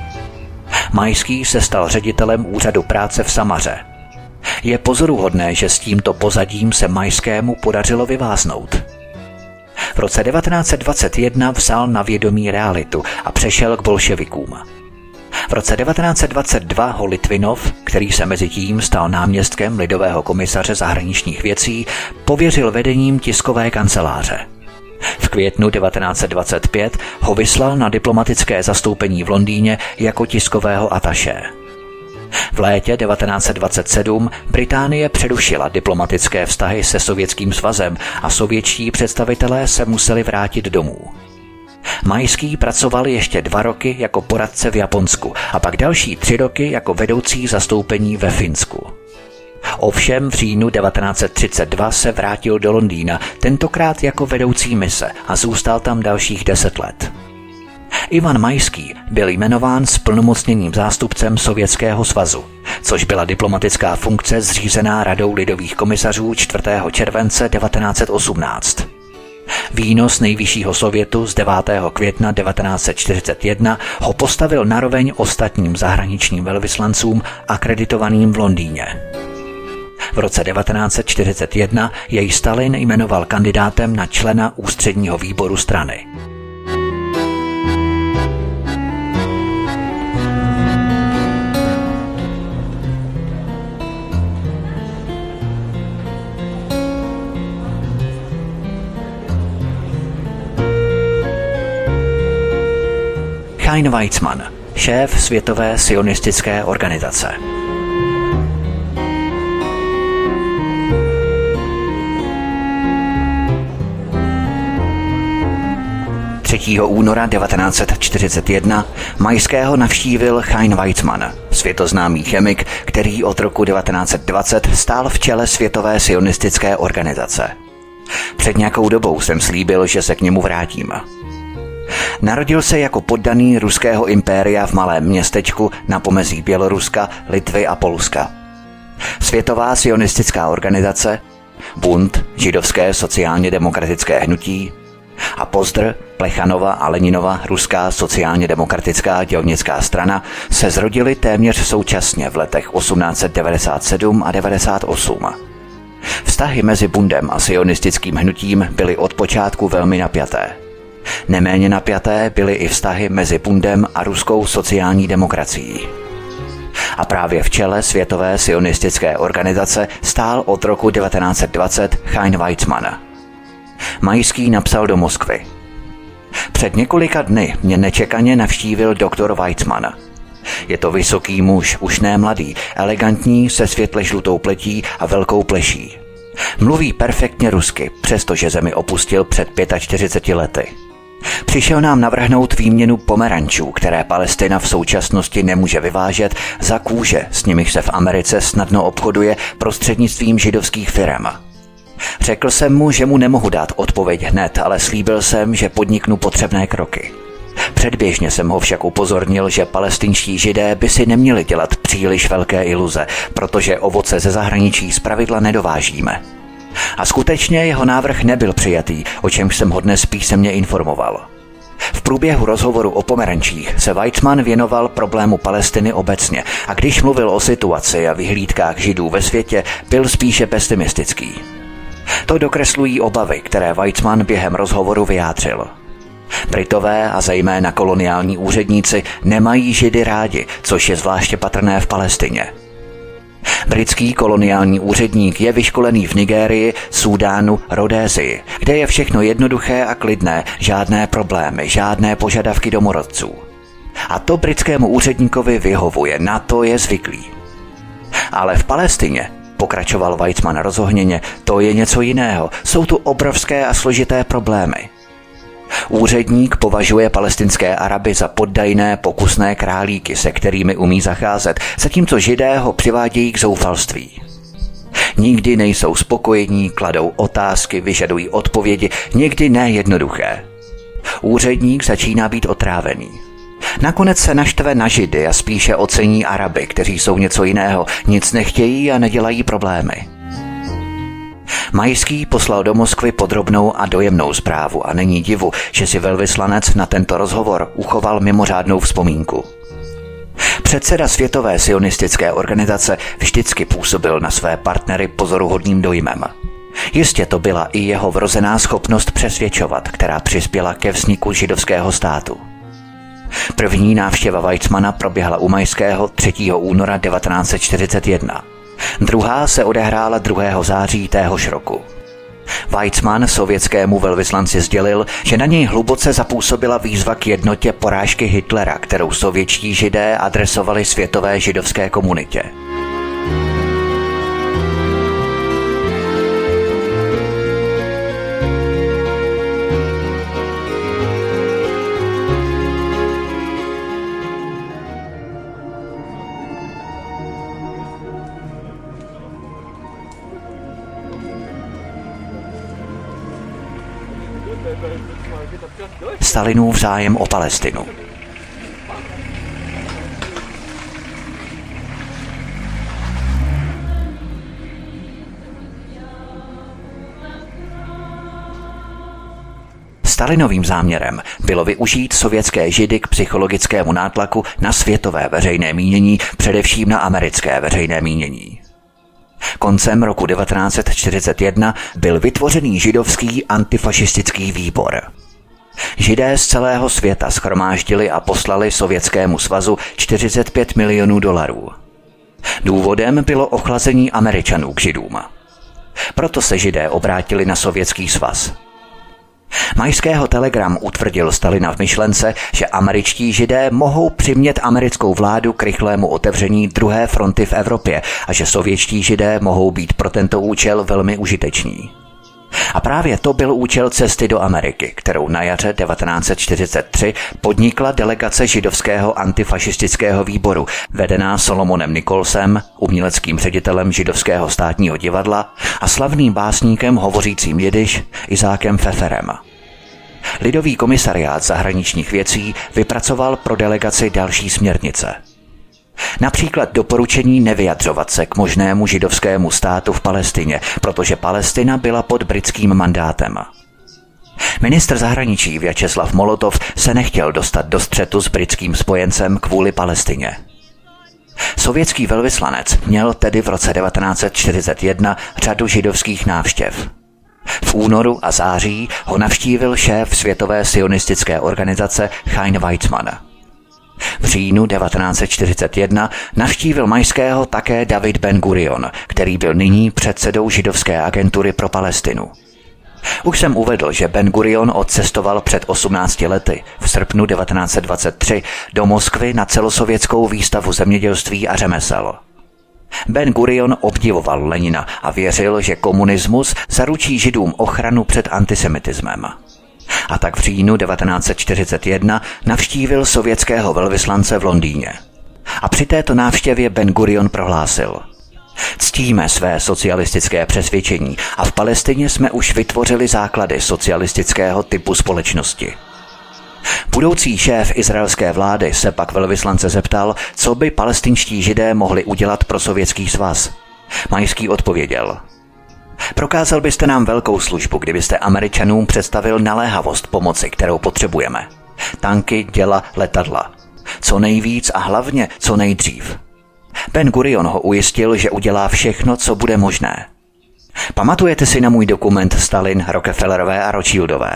Majský se stal ředitelem úřadu práce v Samaře. Je pozoruhodné, že s tímto pozadím se Majskému podařilo vyváznout. V roce devatenáct set dvacet jedna vzal na vědomí realitu a přešel k bolševikům. V roce devatenáct set dvacet dva ho Litvinov, který se mezi tím stal náměstkem lidového komisaře zahraničních věcí, pověřil vedením tiskové kanceláře. V květnu devatenáct set dvacet pět ho vyslal na diplomatické zastoupení v Londýně jako tiskového atašé. V létě devatenáct set dvacet sedm Británie přerušila diplomatické vztahy se Sovětským svazem a sovětští představitelé se museli vrátit domů. Majský pracoval ještě dva roky jako poradce v Japonsku a pak další tři roky jako vedoucí zastoupení ve Finsku. Ovšem v říjnu devatenáct set třicet dva se vrátil do Londýna, tentokrát jako vedoucí mise a zůstal tam dalších deset let. Ivan Mayský byl jmenován splnomocněným zástupcem Sovětského svazu, což byla diplomatická funkce zřízená Radou lidových komisařů čtvrtého července devatenáct set osmnáct. Výnos Nejvyššího sovětu z devátého května devatenáct set čtyřicet jedna ho postavil naroveň ostatním zahraničním velvyslancům akreditovaným v Londýně. V roce devatenáct set čtyřicet jedna jej Stalin jmenoval kandidátem na člena ústředního výboru strany. Chaim Weizmann, šéf Světové sionistické organizace. třetího února devatenáct set čtyřicet jedna Mayského navštívil Chaim Weizmann, světoznámý chemik, který od roku devatenáct set dvacet stál v čele Světové sionistické organizace. Před nějakou dobou jsem slíbil, že se k němu vrátím. Narodil se jako poddaný ruského impéria v malém městečku na pomezí Běloruska, Litvy a Polska. Světová sionistická organizace, Bund, židovské sociálně demokratické hnutí a Pozdr, Plechanova a Leninova ruská sociálně demokratická dělnická strana se zrodily téměř současně v letech osmnáct set devadesát sedm a devadesát osm. Vztahy mezi Bundem a sionistickým hnutím byly od počátku velmi napjaté. Neméně napjaté byly i vztahy mezi Bundem a ruskou sociální demokracií. A právě v čele Světové sionistické organizace stál od roku devatenáct set dvacet Chaim Weizmann. Mayský napsal do Moskvy. Před několika dny mě nečekaně navštívil doktor Weizmann. Je to vysoký muž, už ne mladý, elegantní, se světle žlutou pletí a velkou pleší. Mluví perfektně rusky, přestože zemi opustil před čtyřiceti pěti lety. Přišel nám navrhnout výměnu pomerančů, které Palestina v současnosti nemůže vyvážet, za kůže, s nimiž se v Americe snadno obchoduje prostřednictvím židovských firem. Řekl jsem mu, že mu nemohu dát odpověď hned, ale slíbil jsem, že podniknu potřebné kroky. Předběžně jsem ho však upozornil, že palestinští židé by si neměli dělat příliš velké iluze, protože ovoce ze zahraničí zpravidla nedovážíme. A skutečně jeho návrh nebyl přijatý, o čemž jsem ho dnes písemně informoval. V průběhu rozhovoru o pomerančích se Weizmann věnoval problému Palestiny obecně a když mluvil o situaci a vyhlídkách židů ve světě, byl spíše pesimistický. To dokreslují obavy, které Weizmann během rozhovoru vyjádřil. Britové a zejména koloniální úředníci nemají židy rádi, což je zvláště patrné v Palestině. Britský koloniální úředník je vyškolený v Nigérii, Súdánu, Rhodésii, kde je všechno jednoduché a klidné, žádné problémy, žádné požadavky domorodců. A to britskému úředníkovi vyhovuje, na to je zvyklý. Ale v Palestině, pokračoval Weizmann rozohněně, to je něco jiného, jsou tu obrovské a složité problémy. Úředník považuje palestinské Araby za poddajné, pokusné králíky, se kterými umí zacházet, zatímco Židé ho přivádějí k zoufalství. Nikdy nejsou spokojení, kladou otázky, vyžadují odpovědi, někdy nejednoduché. Úředník začíná být otrávený. Nakonec se naštve na Židy a spíše ocení Araby, kteří jsou něco jiného, nic nechtějí a nedělají problémy. Mayský poslal do Moskvy podrobnou a dojemnou zprávu a není divu, že si velvyslanec na tento rozhovor uchoval mimořádnou vzpomínku. Předseda Světové sionistické organizace vždycky působil na své partnery pozoruhodným dojmem. Jistě to byla i jeho vrozená schopnost přesvědčovat, která přispěla ke vzniku židovského státu. První návštěva Weizmanna proběhla u Mayského třetího února devatenáct set čtyřicet jedna. Druhá se odehrála druhého září téhož roku. Weizmann sovětskému velvyslanci sdělil, že na něj hluboce zapůsobila výzva k jednotě porážky Hitlera, kterou sovětští Židé adresovali světové židovské komunitě. Stalinův zájem o Palestinu. Stalinovým záměrem bylo využít sovětské židy k psychologickému nátlaku na světové veřejné mínění, především na americké veřejné mínění. Koncem roku devatenáct set čtyřicet jedna byl vytvořený židovský antifašistický výbor. Židé z celého světa shromáždili a poslali Sovětskému svazu čtyřicet pět milionů dolarů. Důvodem bylo ochlazení Američanů k Židům. Proto se Židé obrátili na Sovětský svaz. Majského telegram utvrdil Stalina v myšlence, že američtí Židé mohou přimět americkou vládu k rychlému otevření druhé fronty v Evropě a že sovětští Židé mohou být pro tento účel velmi užiteční. A právě to byl účel cesty do Ameriky, kterou na jaře devatenáct set čtyřicet tři podnikla delegace židovského antifašistického výboru, vedená Solomonem Nikolsem, uměleckým ředitelem židovského státního divadla a slavným básníkem hovořícím jidiš Izákem Pfefferem. Lidový komisariát zahraničních věcí vypracoval pro delegaci další směrnice. Například doporučení nevyjadřovat se k možnému židovskému státu v Palestině, protože Palestina byla pod britským mandátem. Ministr zahraničí Vjačeslav Molotov se nechtěl dostat do střetu s britským spojencem kvůli Palestině. Sovětský velvyslanec měl tedy v roce devatenáct set čtyřicet jedna řadu židovských návštěv. V únoru a září ho navštívil šéf světové sionistické organizace Chaim Weizmann. V říjnu devatenáct set čtyřicet jedna navštívil Majského také David Ben Gurion, který byl nyní předsedou židovské agentury pro Palestinu. Už jsem uvedl, že Ben Gurion odcestoval před osmnácti lety v srpnu devatenáct set dvacet tři do Moskvy na celosovětskou výstavu zemědělství a řemesel. Ben Gurion obdivoval Lenina a věřil, že komunismus zaručí Židům ochranu před antisemitismem. A tak v říjnu devatenáct set čtyřicet jedna navštívil sovětského velvyslance v Londýně. A při této návštěvě Ben Gurion prohlásil: Ctíme své socialistické přesvědčení a v Palestině jsme už vytvořili základy socialistického typu společnosti. Budoucí šéf izraelské vlády se pak velvyslance zeptal, co by palestinští Židé mohli udělat pro Sovětský svaz. Majský odpověděl: Prokázal byste nám velkou službu, kdybyste Američanům představil naléhavost pomoci, kterou potřebujeme. Tanky, děla, letadla. Co nejvíc a hlavně co nejdřív. Ben Gurion ho ujistil, že udělá všechno, co bude možné. Pamatujete si na můj dokument Stalin, Rockefellerové a Rothschildové?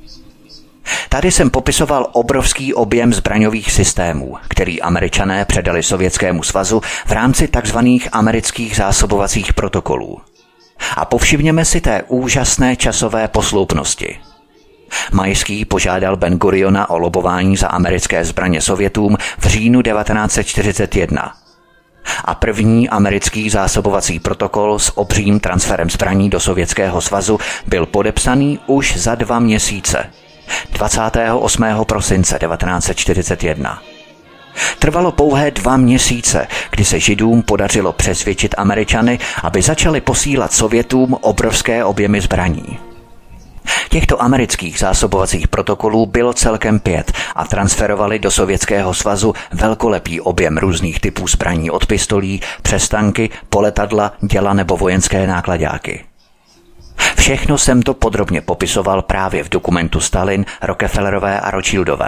Tady jsem popisoval obrovský objem zbraňových systémů, který Američané předali Sovětskému svazu v rámci tzv. Amerických zásobovacích protokolů. A povšimněme si té úžasné časové posloupnosti. Majský požádal Ben Guriona o lobování za americké zbraně Sovětům v říjnu devatenáct set čtyřicet jedna. A první americký zásobovací protokol s obřím transferem zbraní do Sovětského svazu byl podepsaný už za dva měsíce, dvacátého osmého prosince devatenáct set čtyřicet jedna. Trvalo pouhé dva měsíce, kdy se Židům podařilo přesvědčit Američany, aby začali posílat Sovětům obrovské objemy zbraní. Těchto amerických zásobovacích protokolů bylo celkem pět a transferovali do Sovětského svazu velkolepý objem různých typů zbraní od pistolí přes tanky, po letadla, děla nebo vojenské náklaďáky. Všechno jsem to podrobně popisoval právě v dokumentu Stalin, Rockefellerové a Rothschildové.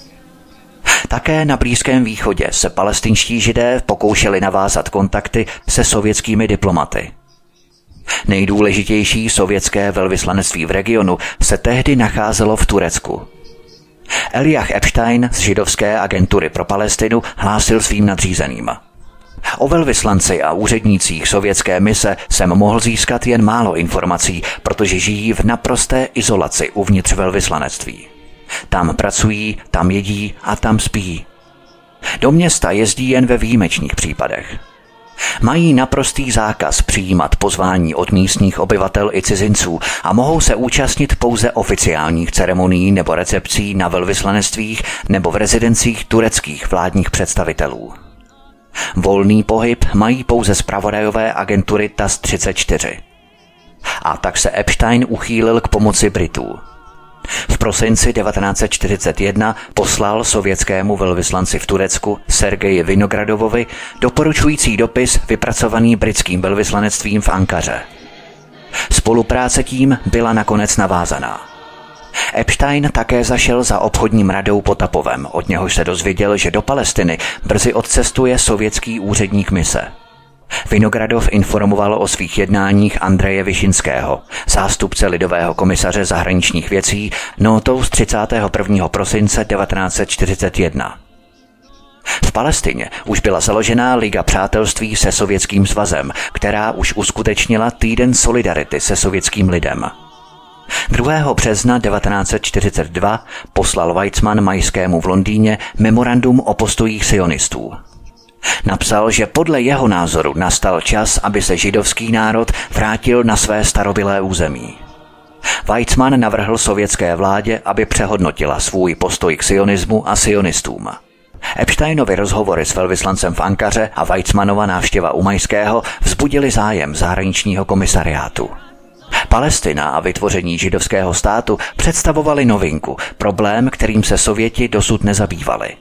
Také na Blízkém východě se palestinští Židé pokoušeli navázat kontakty se sovětskými diplomaty. Nejdůležitější sovětské velvyslanectví v regionu se tehdy nacházelo v Turecku. Eliach Epstein z židovské agentury pro Palestinu hlásil svým nadřízeným: O velvyslanci a úřednících sovětské mise jsem mohl získat jen málo informací, protože žijí v naprosté izolaci uvnitř velvyslanectví. Tam pracují, tam jedí a tam spí. Do města jezdí jen ve výjimečných případech. Mají naprostý zákaz přijímat pozvání od místních obyvatel i cizinců a mohou se účastnit pouze oficiálních ceremonií nebo recepcí na velvyslanectvích nebo v rezidencích tureckých vládních představitelů. Volný pohyb mají pouze zpravodajové agentury T A S třicet čtyři. A tak se Epstein uchýlil k pomoci Britů. V prosinci devatenáct set čtyřicet jedna poslal sovětskému velvyslanci v Turecku Sergeji Vinogradovovi doporučující dopis vypracovaný britským velvyslanectvím v Ankaře. Spolupráce tím byla nakonec navázaná. Epstein také zašel za obchodním radou Potapovem, od něhož se dozvěděl, že do Palestiny brzy odcestuje sovětský úředník mise. Vinogradov informoval o svých jednáních Andreje Višinského, zástupce lidového komisaře zahraničních věcí, nótou z třicátého prvního prosince devatenáct set čtyřicet jedna. V Palestině už byla založená Liga přátelství se Sovětským svazem, která už uskutečnila týden solidarity se sovětským lidem. druhého března devatenáct set čtyřicet dva poslal Weizmann Mayskému v Londýně memorandum o postojích sionistů. Napsal, že podle jeho názoru nastal čas, aby se židovský národ vrátil na své starobylé území. Weizmann navrhl sovětské vládě, aby přehodnotila svůj postoj k sionismu a sionistům. Epsteinovy rozhovory s velvyslancem v Ankaře a Weizmannova návštěva u Mayského vzbudili zájem zahraničního komisariátu. Palestina a vytvoření židovského státu představovaly novinku, problém, kterým se Sověti dosud nezabývali.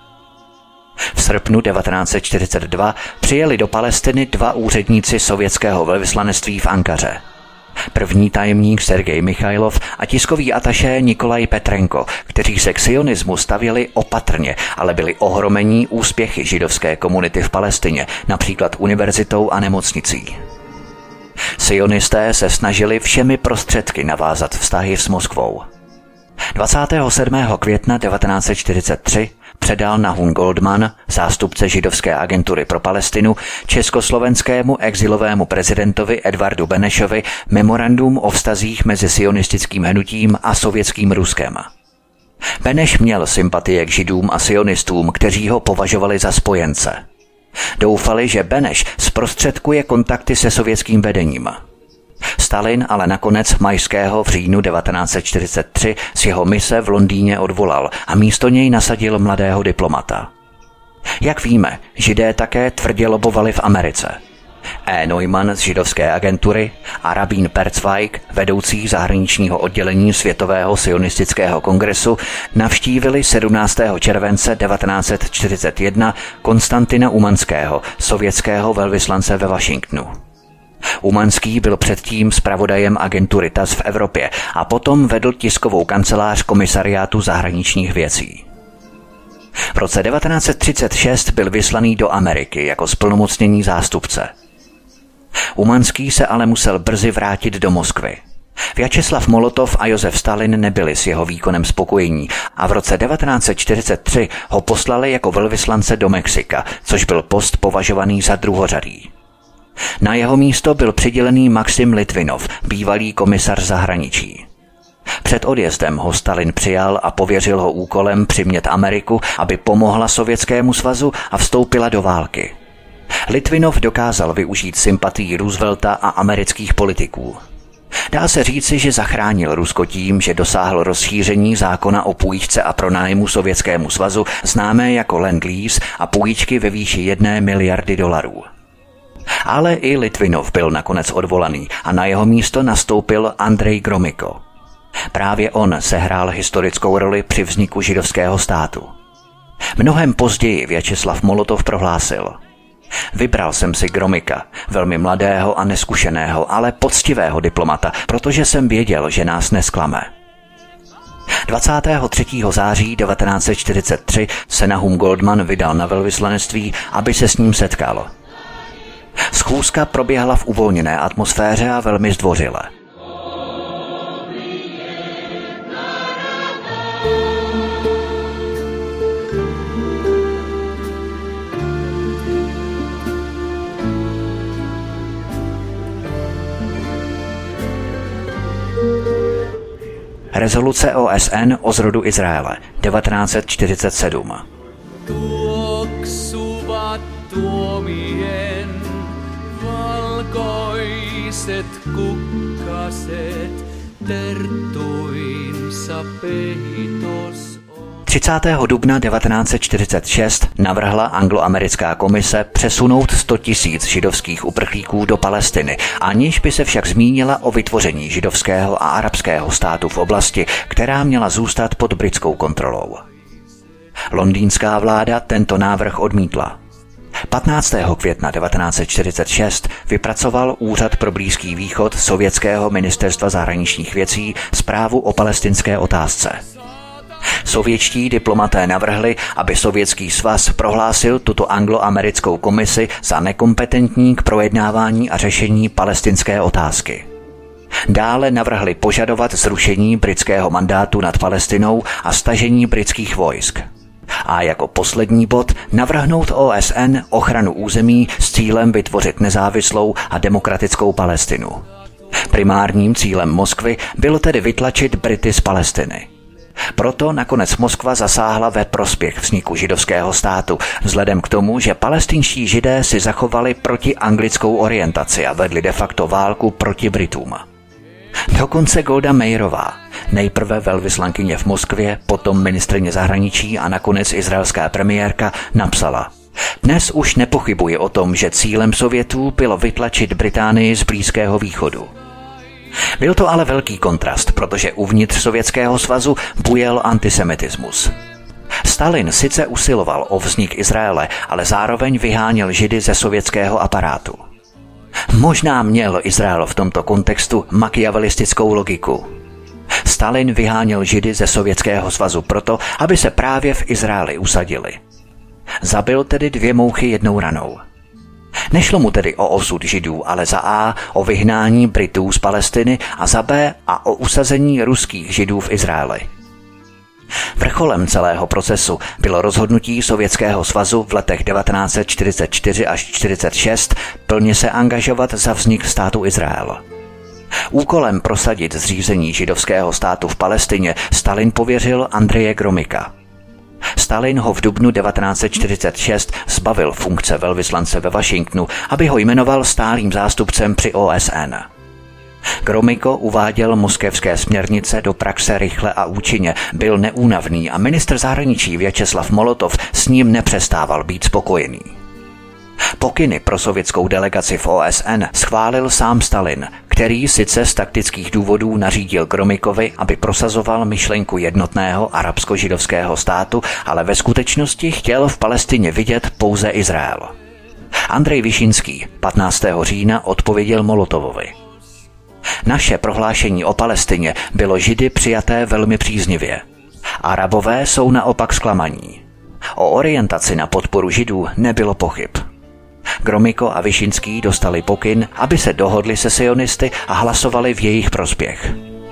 V srpnu devatenáct set čtyřicet dva přijeli do Palestiny dva úředníci sovětského velvyslanectví v Ankaře. První tajemník Sergej Michailov a tiskový atašé Nikolaj Petrenko, kteří se k sionismu stavěli opatrně, ale byli ohromení úspěchy židovské komunity v Palestině, například univerzitou a nemocnicí. Sionisté se snažili všemi prostředky navázat vztahy s Moskvou. dvacátého sedmého května devatenáct set čtyřicet tři předal Nahum Goldman, zástupce židovské agentury pro Palestinu, československému exilovému prezidentovi Edvardu Benešovi memorandum o vztazích mezi sionistickým hnutím a sovětským Ruskem. Beneš měl sympatie k židům a sionistům, kteří ho považovali za spojence. Doufali, že Beneš zprostředkuje kontakty se sovětským vedením. Stalin ale nakonec Mayského v říjnu devatenáct set čtyřicet tři z jeho mise v Londýně odvolal a místo něj nasadil mladého diplomata. Jak víme, Židé také tvrdě lobovali v Americe. E. Neumann z židovské agentury a rabín Perzweig, vedoucí zahraničního oddělení Světového sionistického kongresu, navštívili sedmnáctého července devatenáct set čtyřicet jedna Konstantina Umanského, sovětského velvyslance ve Washingtonu. Umanský byl předtím zpravodajem agentury T A S v Evropě a potom vedl tiskovou kancelář komisariátu zahraničních věcí. V roce devatenáct set třicet šest byl vyslaný do Ameriky jako zplnomocněný zástupce. Umanský se ale musel brzy vrátit do Moskvy. Vjačeslav Molotov a Josef Stalin nebyli s jeho výkonem spokojení a v roce devatenáct set čtyřicet tři ho poslali jako velvyslance do Mexika, což byl post považovaný za druhořadý. Na jeho místo byl přidělený Maxim Litvinov, bývalý komisař zahraničí. Před odjezdem ho Stalin přijal a pověřil ho úkolem přimět Ameriku, aby pomohla Sovětskému svazu a vstoupila do války. Litvinov dokázal využít sympatii Roosevelta a amerických politiků. Dá se říci, že zachránil Rusko tím, že dosáhl rozšíření zákona o půjčce a pronájmu Sovětskému svazu, známé jako Land-Lease, a půjčky ve výši jedné miliardy dolarů. Ale i Litvinov byl nakonec odvolaný a na jeho místo nastoupil Andrej Gromyko. Právě on sehrál historickou roli při vzniku židovského státu. Mnohem později Vjačeslav Molotov prohlásil: Vybral jsem si Gromyka, velmi mladého a neskušeného, ale poctivého diplomata, protože jsem věděl, že nás nesklame. dvacátého třetího září devatenáct set čtyřicet tři se Nahum Goldman vydal na velvyslanectví, aby se s ním setkal. Schůzka proběhla v uvolněné atmosféře a velmi zdvořile. Rezoluce O S N o zrodu Izraele devatenáct set čtyřicet sedm. Tuoksuvat tuomien valkoiset kukkaset tertuinsa pehitos. třicátého dubna devatenáct set čtyřicet šest navrhla angloamerická komise přesunout sto tisíc židovských uprchlíků do Palestiny, aniž by se však zmínila o vytvoření židovského a arabského státu v oblasti, která měla zůstat pod britskou kontrolou. Londýnská vláda tento návrh odmítla. patnáctého května devatenáct set čtyřicet šest vypracoval Úřad pro Blízký východ sovětského ministerstva zahraničních věcí zprávu o palestinské otázce. Sovětští diplomaté navrhli, aby Sovětský svaz prohlásil tuto angloamerickou komisi za nekompetentní k projednávání a řešení palestinské otázky. Dále navrhli požadovat zrušení britského mandátu nad Palestinou a stažení britských vojsk. A jako poslední bod navrhnout O S N ochranu území s cílem vytvořit nezávislou a demokratickou Palestinu. Primárním cílem Moskvy bylo tedy vytlačit Brity z Palestiny. Proto nakonec Moskva zasáhla ve prospěch vzniku židovského státu, vzhledem k tomu, že palestinští židé si zachovali protianglickou orientaci a vedli de facto válku proti Britům. Dokonce Golda Meirová, nejprve velvyslankyně v Moskvě, potom ministryně zahraničí a nakonec izraelská premiérka, napsala: Dnes už nepochybuji o tom, že cílem Sovětů bylo vytlačit Británii z Blízkého východu. Byl to ale velký kontrast, protože uvnitř Sovětského svazu bujel antisemitismus. Stalin sice usiloval o vznik Izraele, ale zároveň vyháněl Židy ze sovětského aparátu. Možná měl Izrael v tomto kontextu machiavelistickou logiku. Stalin vyháněl Židy ze Sovětského svazu proto, aby se právě v Izraeli usadili. Zabil tedy dvě mouchy jednou ranou. Nešlo mu tedy o osud Židů, ale za A o vyhnání Britů z Palestiny a za B a o usazení ruských Židů v Izraeli. Vrcholem celého procesu bylo rozhodnutí Sovětského svazu v letech devatenáct set čtyřicet čtyři až čtyřicet šest plně se angažovat za vznik státu Izrael. Úkolem prosadit zřízení židovského státu v Palestině Stalin pověřil Andreje Gromyka. Stalin ho v dubnu devatenáct set čtyřicet šest zbavil funkce velvyslance ve Washingtonu, aby ho jmenoval stálým zástupcem při O S N. Gromyko uváděl moskevské směrnice do praxe rychle a účinně, byl neúnavný a ministr zahraničí Vjačeslav Molotov s ním nepřestával být spokojený. Pokyny pro sovětskou delegaci v O S N schválil sám Stalin, který sice z taktických důvodů nařídil Gromykovi, aby prosazoval myšlenku jednotného arabsko-židovského státu, ale ve skutečnosti chtěl v Palestině vidět pouze Izrael. Andrej Višinský patnáctého října odpověděl Molotovovi: Naše prohlášení o Palestině bylo Židy přijaté velmi příznivě. Arabové jsou naopak zklamaní. O orientaci na podporu Židů nebylo pochyb. Gromyko a Višinský dostali pokyn, aby se dohodli se sionisty a hlasovali v jejich prospěch.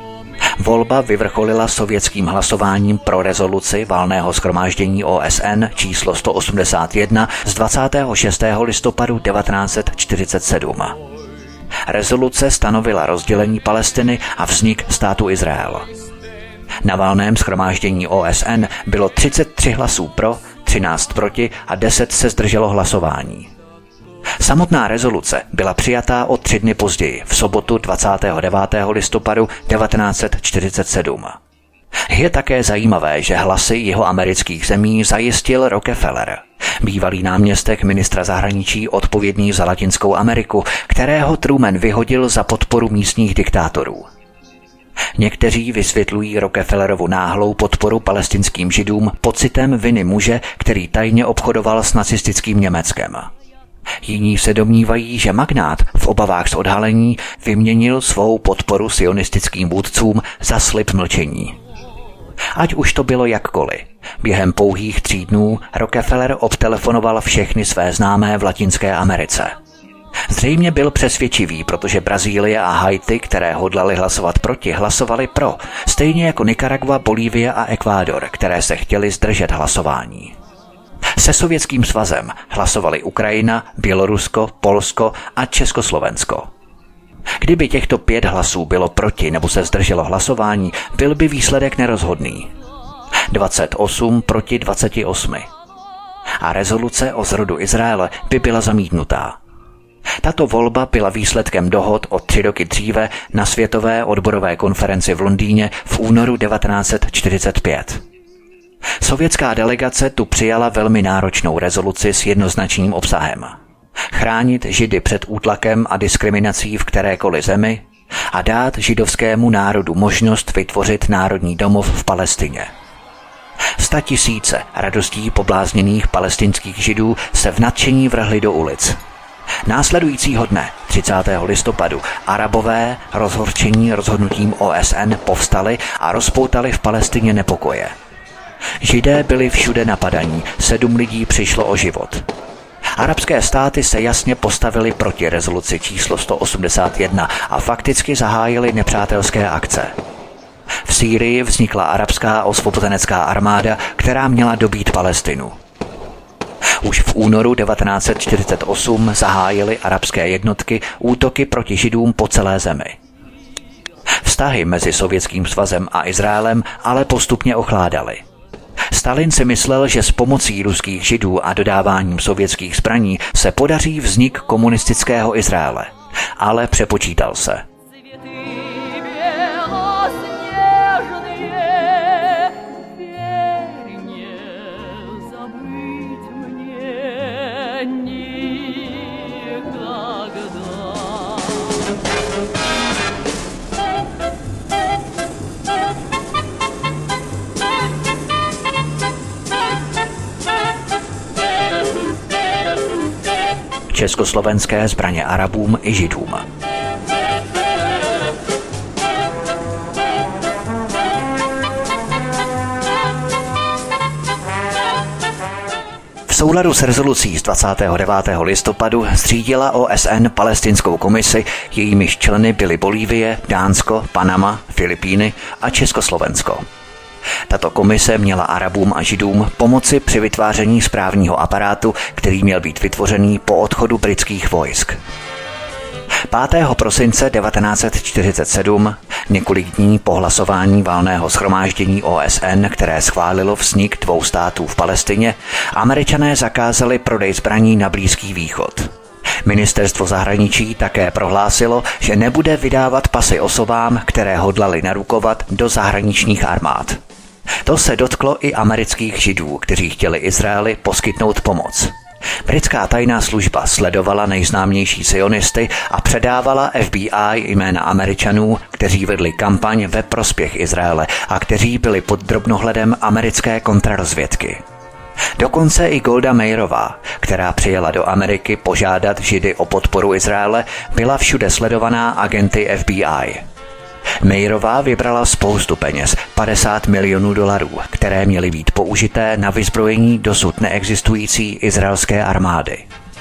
Volba vyvrcholila sovětským hlasováním pro rezoluci Valného shromáždění O S N číslo sto osmdesát jedna z dvacátého šestého listopadu devatenáct set čtyřicet sedm. Rezoluce stanovila rozdělení Palestiny a vznik státu Izrael. Na Valném shromáždění O S N bylo třicet tři hlasů pro, třináct proti a deset se zdrželo hlasování. Samotná rezoluce byla přijatá o tři dny později, v sobotu dvacátého devátého listopadu devatenáct set čtyřicet sedm. Je také zajímavé, že hlasy jihoamerických zemí zajistil Rockefeller, bývalý náměstek ministra zahraničí odpovědný za Latinskou Ameriku, kterého Truman vyhodil za podporu místních diktátorů. Někteří vysvětlují Rockefellerovu náhlou podporu palestinským Židům pocitem viny muže, který tajně obchodoval s nacistickým Německem. Jiní se domnívají, že magnát v obavách z odhalení vyměnil svou podporu sionistickým vůdcům za slib mlčení. Ať už to bylo jakkoliv, během pouhých tří dnů Rockefeller obtelefonoval všechny své známé v Latinské Americe. Zřejmě byl přesvědčivý, protože Brazílie a Haiti, které hodlali hlasovat proti, hlasovali pro, stejně jako Nikaragua, Bolívie a Ekvádor, které se chtěli zdržet hlasování. Se Sovětským svazem hlasovali Ukrajina, Bělorusko, Polsko a Československo. Kdyby těchto pět hlasů bylo proti nebo se zdrželo hlasování, byl by výsledek nerozhodný. dvacet osm proti dvaceti osmi. A rezoluce o zrodu Izraele by byla zamítnutá. Tato volba byla výsledkem dohod o tři roky dříve na Světové odborové konferenci v Londýně v únoru devatenáct set čtyřicet pět. Sovětská delegace tu přijala velmi náročnou rezoluci s jednoznačným obsahem. Chránit Židy před útlakem a diskriminací v kterékoliv zemi a dát židovskému národu možnost vytvořit národní domov v Palestině. Statisíce radostí poblázněných palestinských Židů se v nadšení vrhli do ulic. Následujícího dne, třicátého listopadu, Arabové, rozhořčení rozhodnutím O S N, povstali a rozpoutali v Palestině nepokoje. Židé byli všude napadaní, sedm lidí přišlo o život. Arabské státy se jasně postavily proti rezoluci číslo sto osmdesát jedna a fakticky zahájily nepřátelské akce. V Sýrii vznikla arabská osvobozenecká armáda, která měla dobít Palestinu. Už v únoru devatenáct set čtyřicet osm zahájily arabské jednotky útoky proti Židům po celé zemi. Vztahy mezi Sovětským svazem a Izraelem ale postupně ochládaly. Stalin si myslel, že s pomocí ruských Židů a dodáváním sovětských zbraní se podaří vznik komunistického Izraele, ale přepočítal se. Československé zbraně Arabům i Židům. V souladu s rezolucí z dvacátého devátého listopadu zřídila O S N palestinskou komisi, jejímiž členy byly Bolívie, Dánsko, Panama, Filipíny a Československo. Tato komise měla Arabům a Židům pomoci při vytváření správního aparátu, který měl být vytvořený po odchodu britských vojsk. pátého prosince devatenáct set čtyřicet sedm, několik dní po hlasování valného shromáždění O S N, které schválilo vznik dvou států v Palestině, Američané zakázali prodej zbraní na Blízký východ. Ministerstvo zahraničí také prohlásilo, že nebude vydávat pasy osobám, které hodlali narukovat do zahraničních armád. To se dotklo i amerických Židů, kteří chtěli Izraeli poskytnout pomoc. Britská tajná služba sledovala nejznámější sionisty a předávala F B I jména Američanů, kteří vedli kampaň ve prospěch Izraele a kteří byli pod drobnohledem americké kontrarozvědky. Dokonce i Golda Meirová, která přijela do Ameriky požádat Židy o podporu Izraele, byla všude sledovaná agenty F B I. Meirová vybrala spoustu peněz, padesát milionů dolarů, které měly být použité na vyzbrojení dosud neexistující izraelské armády.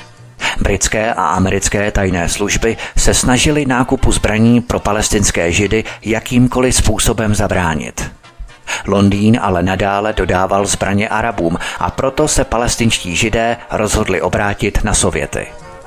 Britské a americké tajné služby se snažily nákupu zbraní pro palestinské Židy jakýmkoliv způsobem zabránit. Londýn ale nadále dodával zbraně Arabům a proto se palestinští Židé rozhodli obrátit na Sověty.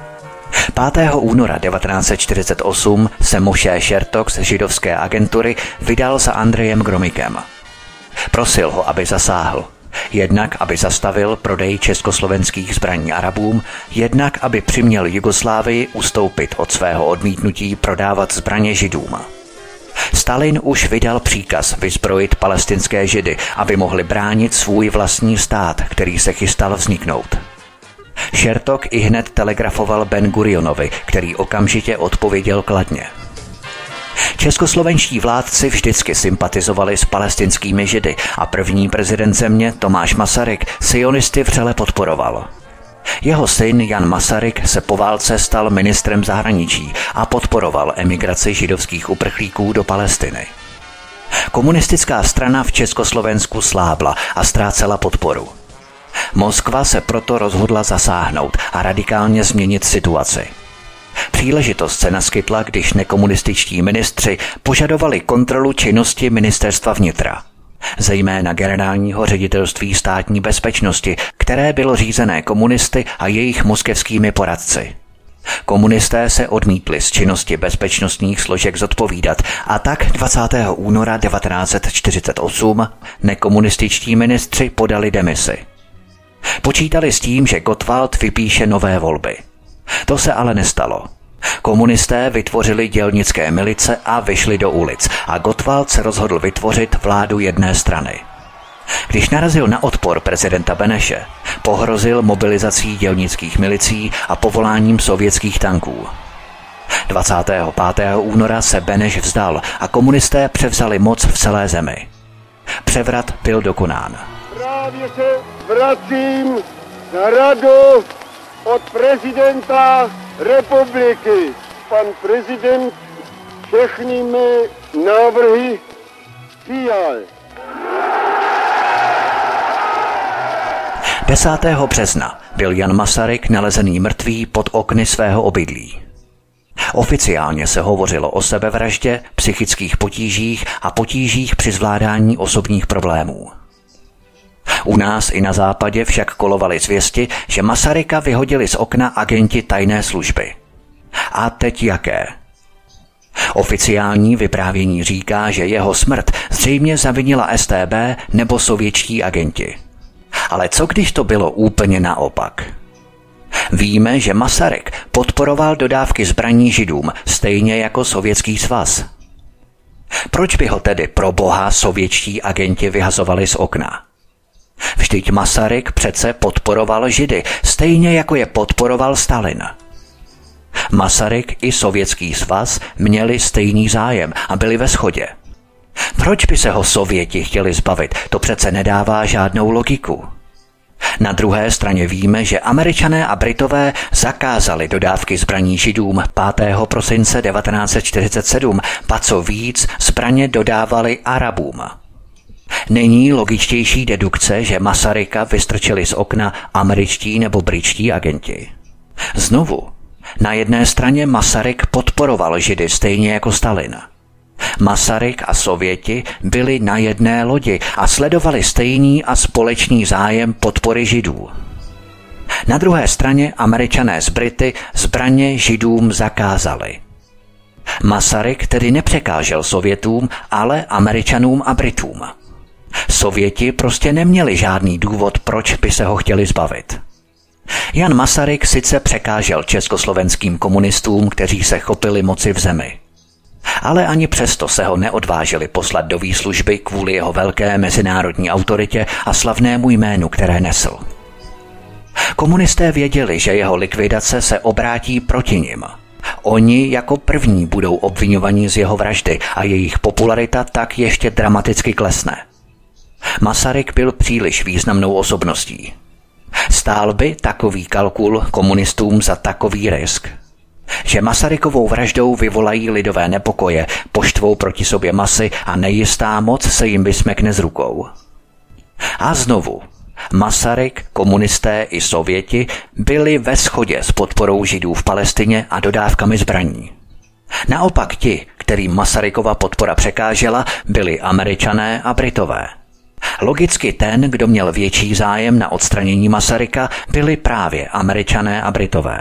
pátého února devatenáct set čtyřicet osm se Moshe Shertok z židovské agentury vydal za Andrejem Gromikem. Prosil ho, aby zasáhl. Jednak, aby zastavil prodej československých zbraní Arabům, jednak, aby přiměl Jugoslávii ustoupit od svého odmítnutí prodávat zbraně Židům. Stalin už vydal příkaz vyzbrojit palestinské Židy, aby mohli bránit svůj vlastní stát, který se chystal vzniknout. Shertok i hned telegrafoval Ben Gurionovi, který okamžitě odpověděl kladně. Českoslovenští vládci vždycky sympatizovali s palestinskými Židy a první prezident země Tomáš Masaryk sionisty vřele podporoval. Jeho syn Jan Masaryk se po válce stal ministrem zahraničí a podporoval emigraci židovských uprchlíků do Palestiny. Komunistická strana v Československu slábla a ztrácela podporu. Moskva se proto rozhodla zasáhnout a radikálně změnit situaci. Příležitost se naskytla, když nekomunističtí ministři požadovali kontrolu činnosti ministerstva vnitra, zejména generálního ředitelství státní bezpečnosti, které bylo řízené komunisty a jejich moskevskými poradci. Komunisté se odmítli z činnosti bezpečnostních složek zodpovídat a tak dvacátého února devatenáct set čtyřicet osm nekomunističtí ministři podali demisi. Počítali s tím, že Gottwald vypíše nové volby. To se ale nestalo. Komunisté vytvořili dělnické milice a vyšli do ulic a Gottwald se rozhodl vytvořit vládu jedné strany. Když narazil na odpor prezidenta Beneše, pohrozil mobilizací dělnických milicí a povoláním sovětských tanků. dvacátého pátého února se Beneš vzdal a komunisté převzali moc v celé zemi. Převrat byl dokonán. Právě se vracím na radu od prezidenta republiky. Pan prezident všechny mé návrhy přijal. desátého března byl Jan Masaryk nalezený mrtvý pod okny svého obydlí. Oficiálně se hovořilo o sebevraždě, psychických potížích a potížích při zvládání osobních problémů. U nás i na západě však kolovaly zvěsti, že Masaryka vyhodili z okna agenti tajné služby. A teď jaké? Oficiální vyprávění říká, že jeho smrt zřejmě zavinila S T B nebo sovětští agenti. Ale co když to bylo úplně naopak? Víme, že Masaryk podporoval dodávky zbraní Židům stejně jako Sovětský svaz. Proč by ho tedy pro boha sovětští agenti vyhazovali z okna? Vždyť Masaryk přece podporoval Židy, stejně jako je podporoval Stalin. Masaryk i Sovětský svaz měli stejný zájem a byli ve shodě. Proč by se ho Sověti chtěli zbavit? To přece nedává žádnou logiku. Na druhé straně víme, že Američané a Britové zakázali dodávky zbraní Židům pátého prosince devatenáct set čtyřicet sedm, pa co víc zbraně dodávali Arabům. Není logičtější dedukce, že Masaryka vystrčili z okna američtí nebo britští agenti. Znovu, na jedné straně Masaryk podporoval Židy stejně jako Stalin. Masaryk a Sověti byli na jedné lodi a sledovali stejný a společný zájem podpory Židů. Na druhé straně Američané z Brity zbraně Židům zakázali. Masaryk tedy nepřekážel Sovětům, ale Američanům a Britům. Sověti prostě neměli žádný důvod, proč by se ho chtěli zbavit. Jan Masaryk sice překážel československým komunistům, kteří se chopili moci v zemi. Ale ani přesto se ho neodvážili poslat do výslužby kvůli jeho velké mezinárodní autoritě a slavnému jménu, které nesl. Komunisté věděli, že jeho likvidace se obrátí proti nim. Oni jako první budou obviňovaní z jeho vraždy a jejich popularita tak ještě dramaticky klesne. Masaryk byl příliš významnou osobností. Stál by takový kalkul komunistům za takový risk? Že Masarykovou vraždou vyvolají lidové nepokoje, poštvou proti sobě masy a nejistá moc se jim vysmekne z rukou. A znovu, Masaryk, komunisté i Sověti byli ve shodě s podporou Židů v Palestině a dodávkami zbraní. Naopak ti, kterým Masarykova podpora překážela, byli Američané a Britové. Logicky ten, kdo měl větší zájem na odstranění Masaryka, byli právě Američané a Britové.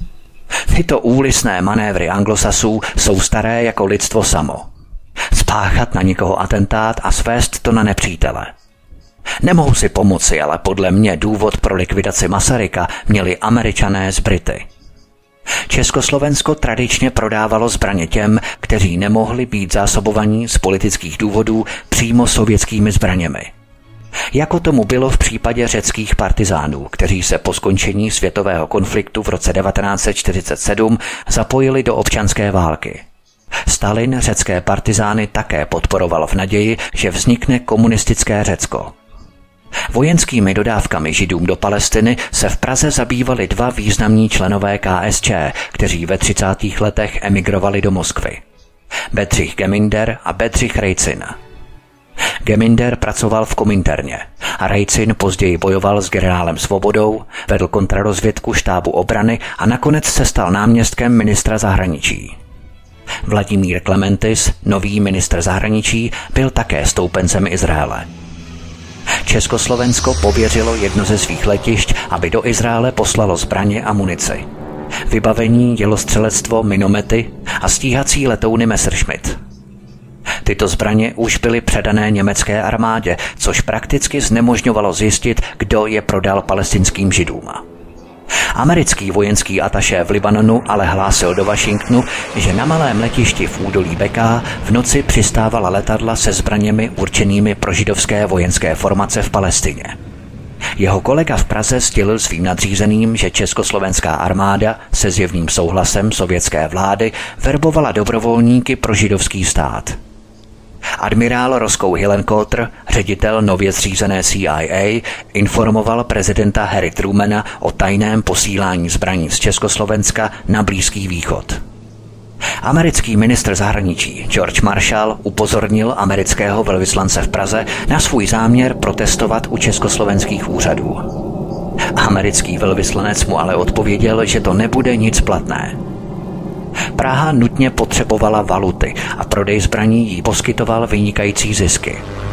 Tyto úlisné manévry anglosasů jsou staré jako lidstvo samo. Spáchat na někoho atentát a svést to na nepřítele. Nemohu si pomoci, ale podle mě důvod pro likvidaci Masaryka měli Američané z Brity. Československo tradičně prodávalo zbraně těm, kteří nemohli být zásobovaní z politických důvodů přímo sovětskými zbraněmi. Jako tomu bylo v případě řeckých partizánů, kteří se po skončení světového konfliktu v roce devatenáct set čtyřicet sedm zapojili do občanské války. Stalin řecké partizány také podporoval v naději, že vznikne komunistické Řecko. Vojenskými dodávkami Židům do Palestiny se v Praze zabývali dva významní členové K S Č, kteří ve třicátých letech emigrovali do Moskvy. Bedřich Geminder a Bedřich Rejcin. Geminder pracoval v Kominterně a Rejcin později bojoval s generálem Svobodou, vedl kontrarozvědku štábu obrany a nakonec se stal náměstkem ministra zahraničí. Vladimír Klementis, nový ministr zahraničí, byl také stoupencem Izraele. Československo pověřilo jedno ze svých letišť, aby do Izraele poslalo zbraně a munici. Vybavení, dělostřelectvo, minomety a stíhací letouny Messerschmitt. Tyto zbraně už byly předané německé armádě, což prakticky znemožňovalo zjistit, kdo je prodal palestinským Židům. Americký vojenský atašé v Libanonu ale hlásil do Washingtonu, že na malém letišti v údolí Beká v noci přistávala letadla se zbraněmi určenými pro židovské vojenské formace v Palestině. Jeho kolega v Praze sdělil svým nadřízeným, že československá armáda se zjevným souhlasem sovětské vlády verbovala dobrovolníky pro židovský stát. Admirál Roscoe Hillenkotter, ředitel nově zřízené C I A, informoval prezidenta Harry Trumana o tajném posílání zbraní z Československa na Blízký východ. Americký ministr zahraničí George Marshall upozornil amerického velvyslance v Praze na svůj záměr protestovat u československých úřadů. Americký velvyslanec mu ale odpověděl, že to nebude nic platné. Praha nutně potřebovala valuty a prodej zbraní jí poskytoval vynikající zisky.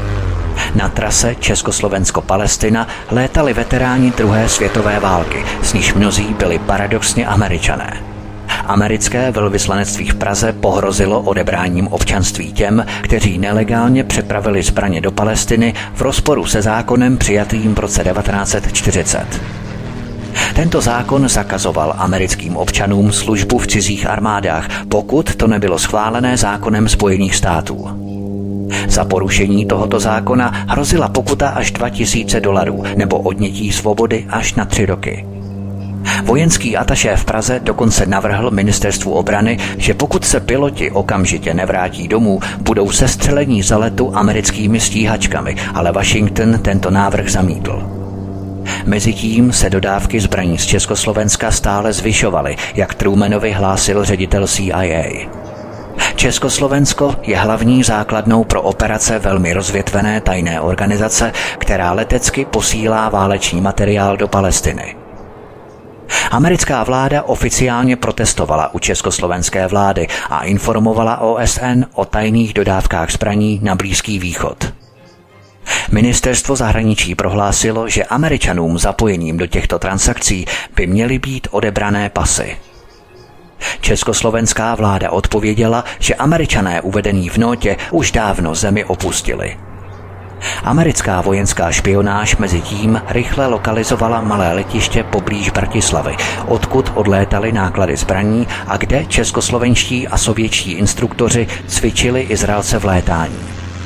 Na trase Československo-Palestina létali veteráni druhé světové války, z níž mnozí byli paradoxně Američané. Americké velvyslanectví v Praze pohrozilo odebráním občanství těm, kteří nelegálně přepravili zbraně do Palestiny v rozporu se zákonem přijatým v roce devatenáct set čtyřicet. Tento zákon zakazoval americkým občanům službu v cizích armádách, pokud to nebylo schválené zákonem Spojených států. Za porušení tohoto zákona hrozila pokuta až dva tisíce dolarů nebo odnětí svobody až na tři roky. Vojenský atašé v Praze dokonce navrhl ministerstvu obrany, že pokud se piloti okamžitě nevrátí domů, budou sestřelení za letu americkými stíhačkami, ale Washington tento návrh zamítl. Mezitím se dodávky zbraní z Československa stále zvyšovaly, jak Trumanovi hlásil ředitel C I A. Československo je hlavní základnou pro operace velmi rozvětvené tajné organizace, která letecky posílá válečný materiál do Palestiny. Americká vláda oficiálně protestovala u československé vlády a informovala O S N o tajných dodávkách zbraní na Blízký východ. Ministerstvo zahraničí prohlásilo, že Američanům zapojeným do těchto transakcí by měly být odebrané pasy. Československá vláda odpověděla, že Američané uvedení v notě už dávno zemi opustili. Americká vojenská špionáž mezi tím rychle lokalizovala malé letiště poblíž Bratislavy, odkud odlétaly náklady zbraní a kde českoslovenští a sovětští instruktoři cvičili Izraelce v létání.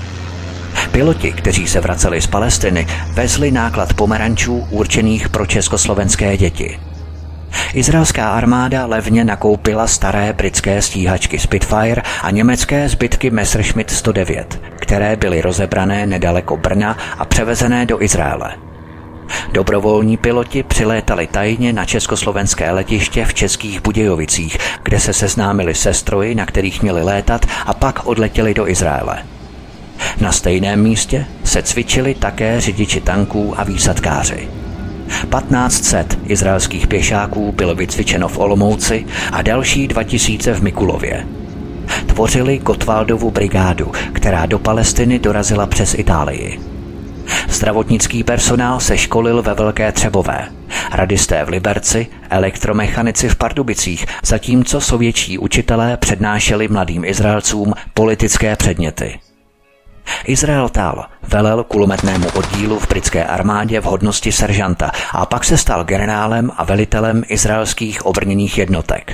Piloti, kteří se vraceli z Palestiny, vezli náklad pomerančů určených pro československé děti. Izraelská armáda levně nakoupila staré britské stíhačky Spitfire a německé zbytky Messerschmitt sto devět, které byly rozebrané nedaleko Brna a převezené do Izraele. Dobrovolní piloti přilétali tajně na československé letiště v Českých Budějovicích, kde se seznámili se stroji, na kterých měli létat, a pak odletěli do Izraele. Na stejném místě se cvičili také řidiči tanků a výsadkáři. patnáct set izraelských pěšáků bylo vycvičeno v Olomouci a další dva tisíce v Mikulově. Tvořili Gottwaldovu brigádu, která do Palestiny dorazila přes Itálii. Zdravotnický personál se školil ve Velké Třebové, radisté v Liberci, elektromechanici v Pardubicích, zatímco sovětští učitelé přednášeli mladým Izraelcům politické předměty. Izrael Tal velel kulometnému oddílu v britské armádě v hodnosti seržanta a pak se stal generálem a velitelem izraelských obrněných jednotek.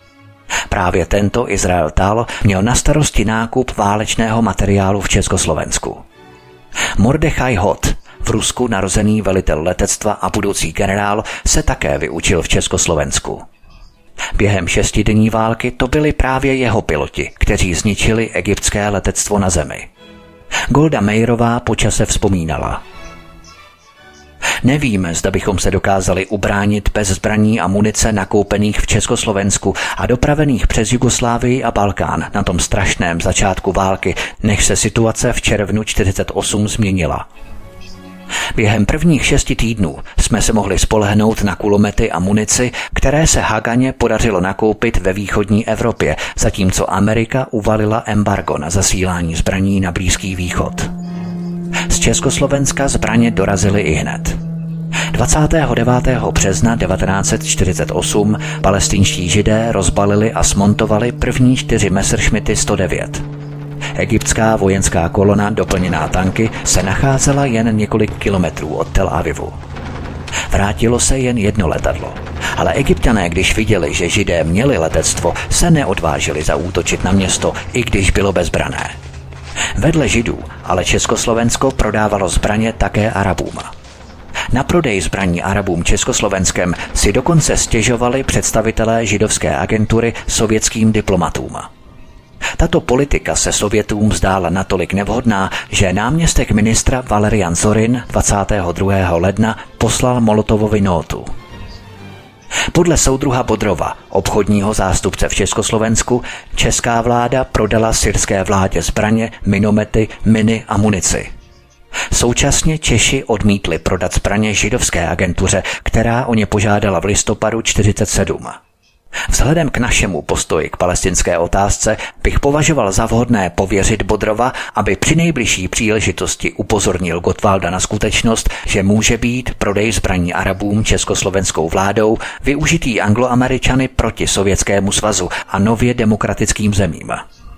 Právě tento Izrael Tal měl na starosti nákup válečného materiálu v Československu. Mordechaj Hot, v Rusku narozený velitel letectva a budoucí generál, se také vyučil v Československu. Během šestidenní války to byli právě jeho piloti, kteří zničili egyptské letectvo na zemi. Golda Meirová po čase vzpomínala: Nevíme, zda bychom se dokázali ubránit bez zbraní a munice nakoupených v Československu a dopravených přes Jugoslávii a Balkán na tom strašném začátku války, než se situace v červnu čtyřicet osm změnila. Během prvních šesti týdnů jsme se mohli spolehnout na kulomety a munici, které se Haganě podařilo nakoupit ve východní Evropě, zatímco Amerika uvalila embargo na zasílání zbraní na Blízký východ. Z Československa zbraně dorazily ihned. dvacátého devátého března devatenáct set čtyřicet osm palestinští židé rozbalili a smontovali první čtyři Messerschmitty sto devět. Egyptská vojenská kolona doplněná tanky se nacházela jen několik kilometrů od Tel Avivu. Vrátilo se jen jedno letadlo Ale Egypťané, když viděli, že Židé měli letectvo, se neodvážili zaútočit na město, i když bylo bezbrané. Vedle Židů ale Československo prodávalo zbraně také Arabům. Na prodej zbraní Arabům Československem si dokonce stěžovali představitelé židovské agentury sovětským diplomatům. Tato politika se Sovětům zdála natolik nevhodná, že náměstek ministra Valerian Zorin dvacátého druhého ledna poslal Molotovovi nótu. Podle soudruha Bodrova, obchodního zástupce v Československu, česká vláda prodala syrské vládě zbraně, minomety, miny a munici. Současně Češi odmítli prodat zbraně židovské agentuře, která o ně požádala v listopadu čtyřicet sedm. Vzhledem k našemu postoji k palestinské otázce bych považoval za vhodné pověřit Bodrova, aby při nejbližší příležitosti upozornil Gottwalda na skutečnost, že může být prodej zbraní Arabům československou vládou využitý Angloameričany proti Sovětskému svazu a nově demokratickým zemím.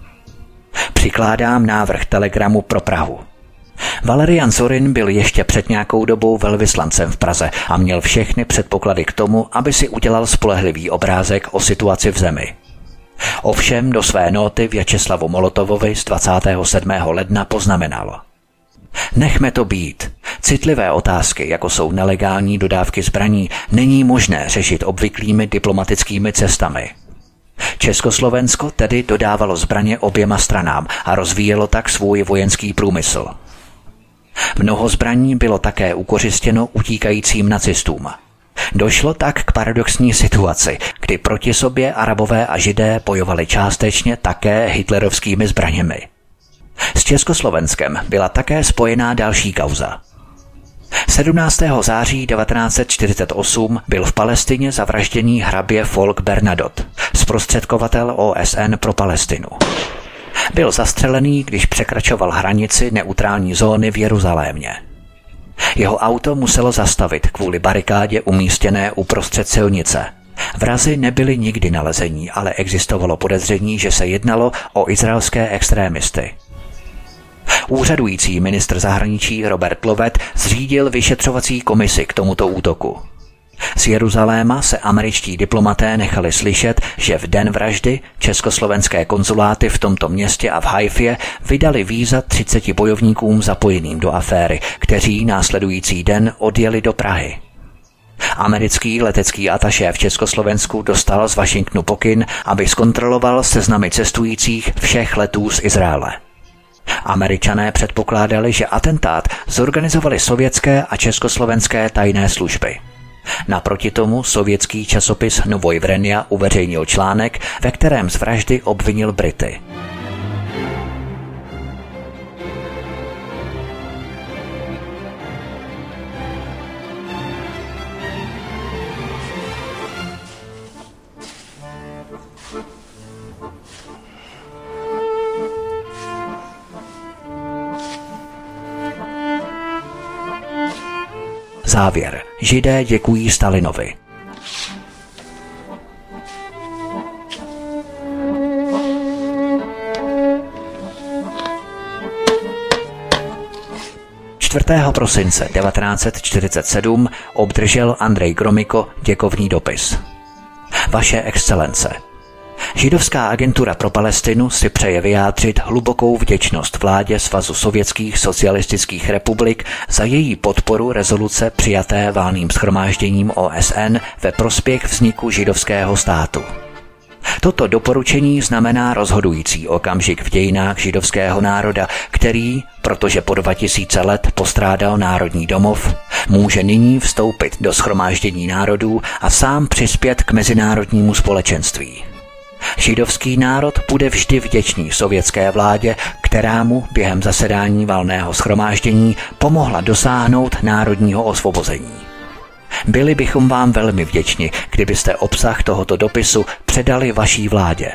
Přikládám návrh telegramu pro Prahu. Valerian Zorin byl ještě před nějakou dobou velvyslancem v Praze a měl všechny předpoklady k tomu, aby si udělal spolehlivý obrázek o situaci v zemi. Ovšem do své nóty Vjačeslavu Molotovovi z dvacátého sedmého ledna poznamenal: Nechme to být. Citlivé otázky, jako jsou nelegální dodávky zbraní, není možné řešit obvyklými diplomatickými cestami. Československo tedy dodávalo zbraně oběma stranám a rozvíjelo tak svůj vojenský průmysl. Mnoho zbraní bylo také ukořistěno utíkajícím nacistům. Došlo tak k paradoxní situaci, kdy proti sobě Arabové a Židé bojovali částečně také hitlerovskými zbraněmi. S Československem byla také spojená další kauza. sedmnáctého září devatenáct set čtyřicet osm byl v Palestině zavražděný hrabě Folc Bernadotte, zprostředkovatel O S N pro Palestinu. Byl zastřelený, když překračoval hranici neutrální zóny v Jeruzalémě. Jeho auto muselo zastavit kvůli barikádě umístěné uprostřed silnice. Vrazi nebyli nikdy nalezení, ale existovalo podezření, že se jednalo o izraelské extrémisty. Úřadující ministr zahraničí Robert Lovett zřídil vyšetřovací komisi k tomuto útoku. Z Jeruzaléma se američtí diplomaté nechali slyšet, že v den vraždy československé konzuláty v tomto městě a v Haifě vydali víza třiceti bojovníkům zapojeným do aféry, kteří následující den odjeli do Prahy. Americký letecký atašé v Československu dostal z Washingtonu pokyn, aby zkontroloval seznamy cestujících všech letů z Izraele. Američané předpokládali, že atentát zorganizovali sovětské a československé tajné služby. Naproti tomu sovětský časopis Novoj Vremja uveřejnil článek, ve kterém z vraždy obvinil Brity. Závěr. Židé děkují Stalinovi. čtvrtého prosince devatenáct set čtyřicet sedm obdržel Andrej Gromyko děkovný dopis. Vaše excelence, židovská agentura pro Palestinu si přeje vyjádřit hlubokou vděčnost vládě Svazu sovětských socialistických republik za její podporu rezoluce přijaté valným shromážděním O S N ve prospěch vzniku židovského státu. Toto doporučení znamená rozhodující okamžik v dějinách židovského národa, který, protože po dva tisíce let postrádal národní domov, může nyní vstoupit do shromáždění národů a sám přispět k mezinárodnímu společenství. Židovský národ bude vždy vděčný sovětské vládě, která mu během zasedání valného shromáždění pomohla dosáhnout národního osvobození. Byli bychom vám velmi vděční, kdybyste obsah tohoto dopisu předali vaší vládě.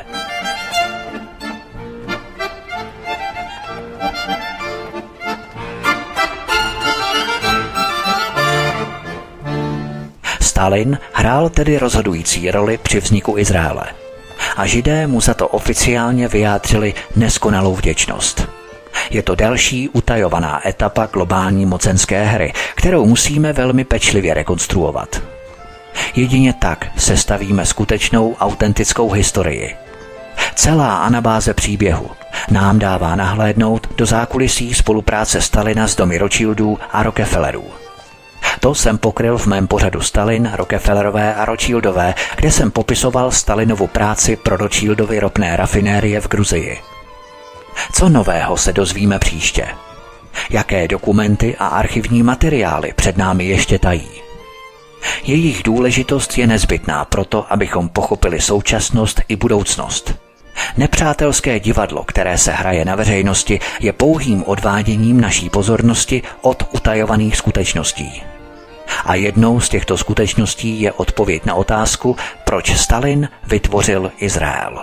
Stalin hrál tedy rozhodující roli při vzniku Izraele. A Židé mu za to oficiálně vyjádřili neskonalou vděčnost. Je to další utajovaná etapa globální mocenské hry, kterou musíme velmi pečlivě rekonstruovat. Jedině tak sestavíme skutečnou, autentickou historii. Celá anabáze příběhu nám dává nahlédnout do zákulisí spolupráce Stalina s domy Rothschildů a Rockefellerů. To jsem pokryl v mém pořadu Stalin, Rockefellerové a Rothschildové, kde jsem popisoval Stalinovu práci pro Rothschildovy ropné rafinérie v Gruzii. Co nového se dozvíme příště? Jaké dokumenty a archivní materiály před námi ještě tají? Jejich důležitost je nezbytná proto, abychom pochopili současnost i budoucnost. Nepřátelské divadlo, které se hraje na veřejnosti, je pouhým odváděním naší pozornosti od utajovaných skutečností. A jednou z těchto skutečností je odpověď na otázku, proč Stalin vytvořil Izrael.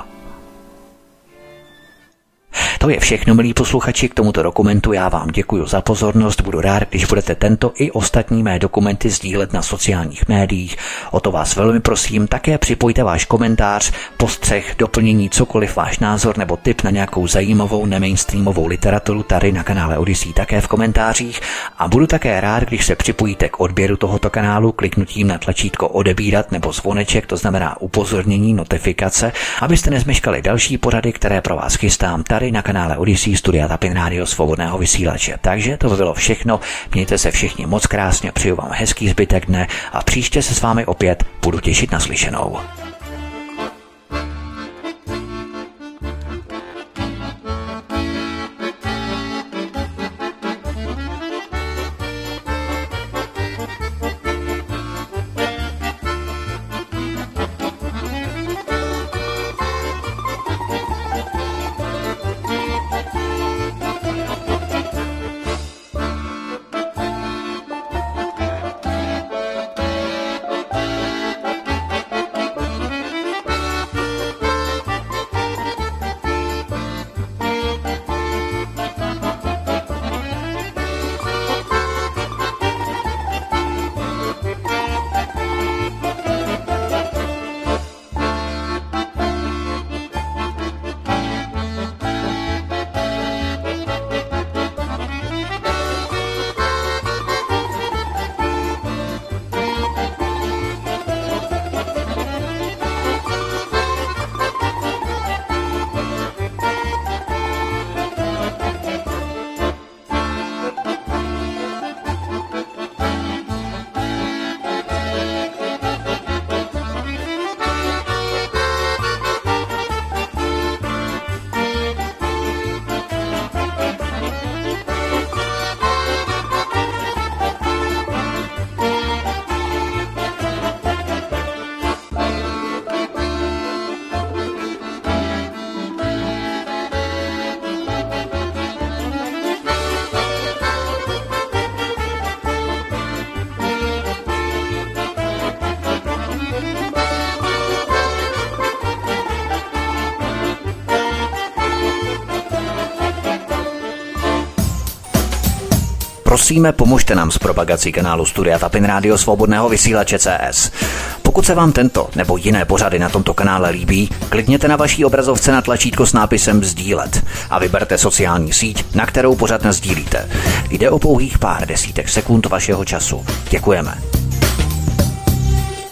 To je všechno, milí posluchači, k tomuto dokumentu. Já vám děkuji za pozornost, budu rád, když budete tento i ostatní mé dokumenty sdílet na sociálních médiích. O to vás velmi prosím, také připojte váš komentář, postřeh, doplnění, cokoliv, váš názor nebo tip na nějakou zajímavou nemainstreamovou literaturu tady na kanále Odyssey také v komentářích a budu také rád, když se připojíte k odběru tohoto kanálu kliknutím na tlačítko odebírat nebo zvoneček, to znamená upozornění, notifikace, abyste nezmeškali další pořady, které pro vás chystám tady na kanále Odyssey Studia Tapin Rádio Svobodného vysílače. Takže to by bylo všechno. Mějte se všichni moc krásně, přeju vám hezký zbytek dne a příště se s vámi opět budu těšit na slyšenou. Prosíme, pomožte nám s propagací kanálu Studia Tapin Rádio Svobodného vysílače C S. Pokud se vám tento nebo jiné pořady na tomto kanále líbí, klikněte na vaší obrazovce na tlačítko s nápisem sdílet a vyberte sociální síť, na kterou pořad nasdílíte. Jde o pouhých pár desítek sekund vašeho času. Děkujeme.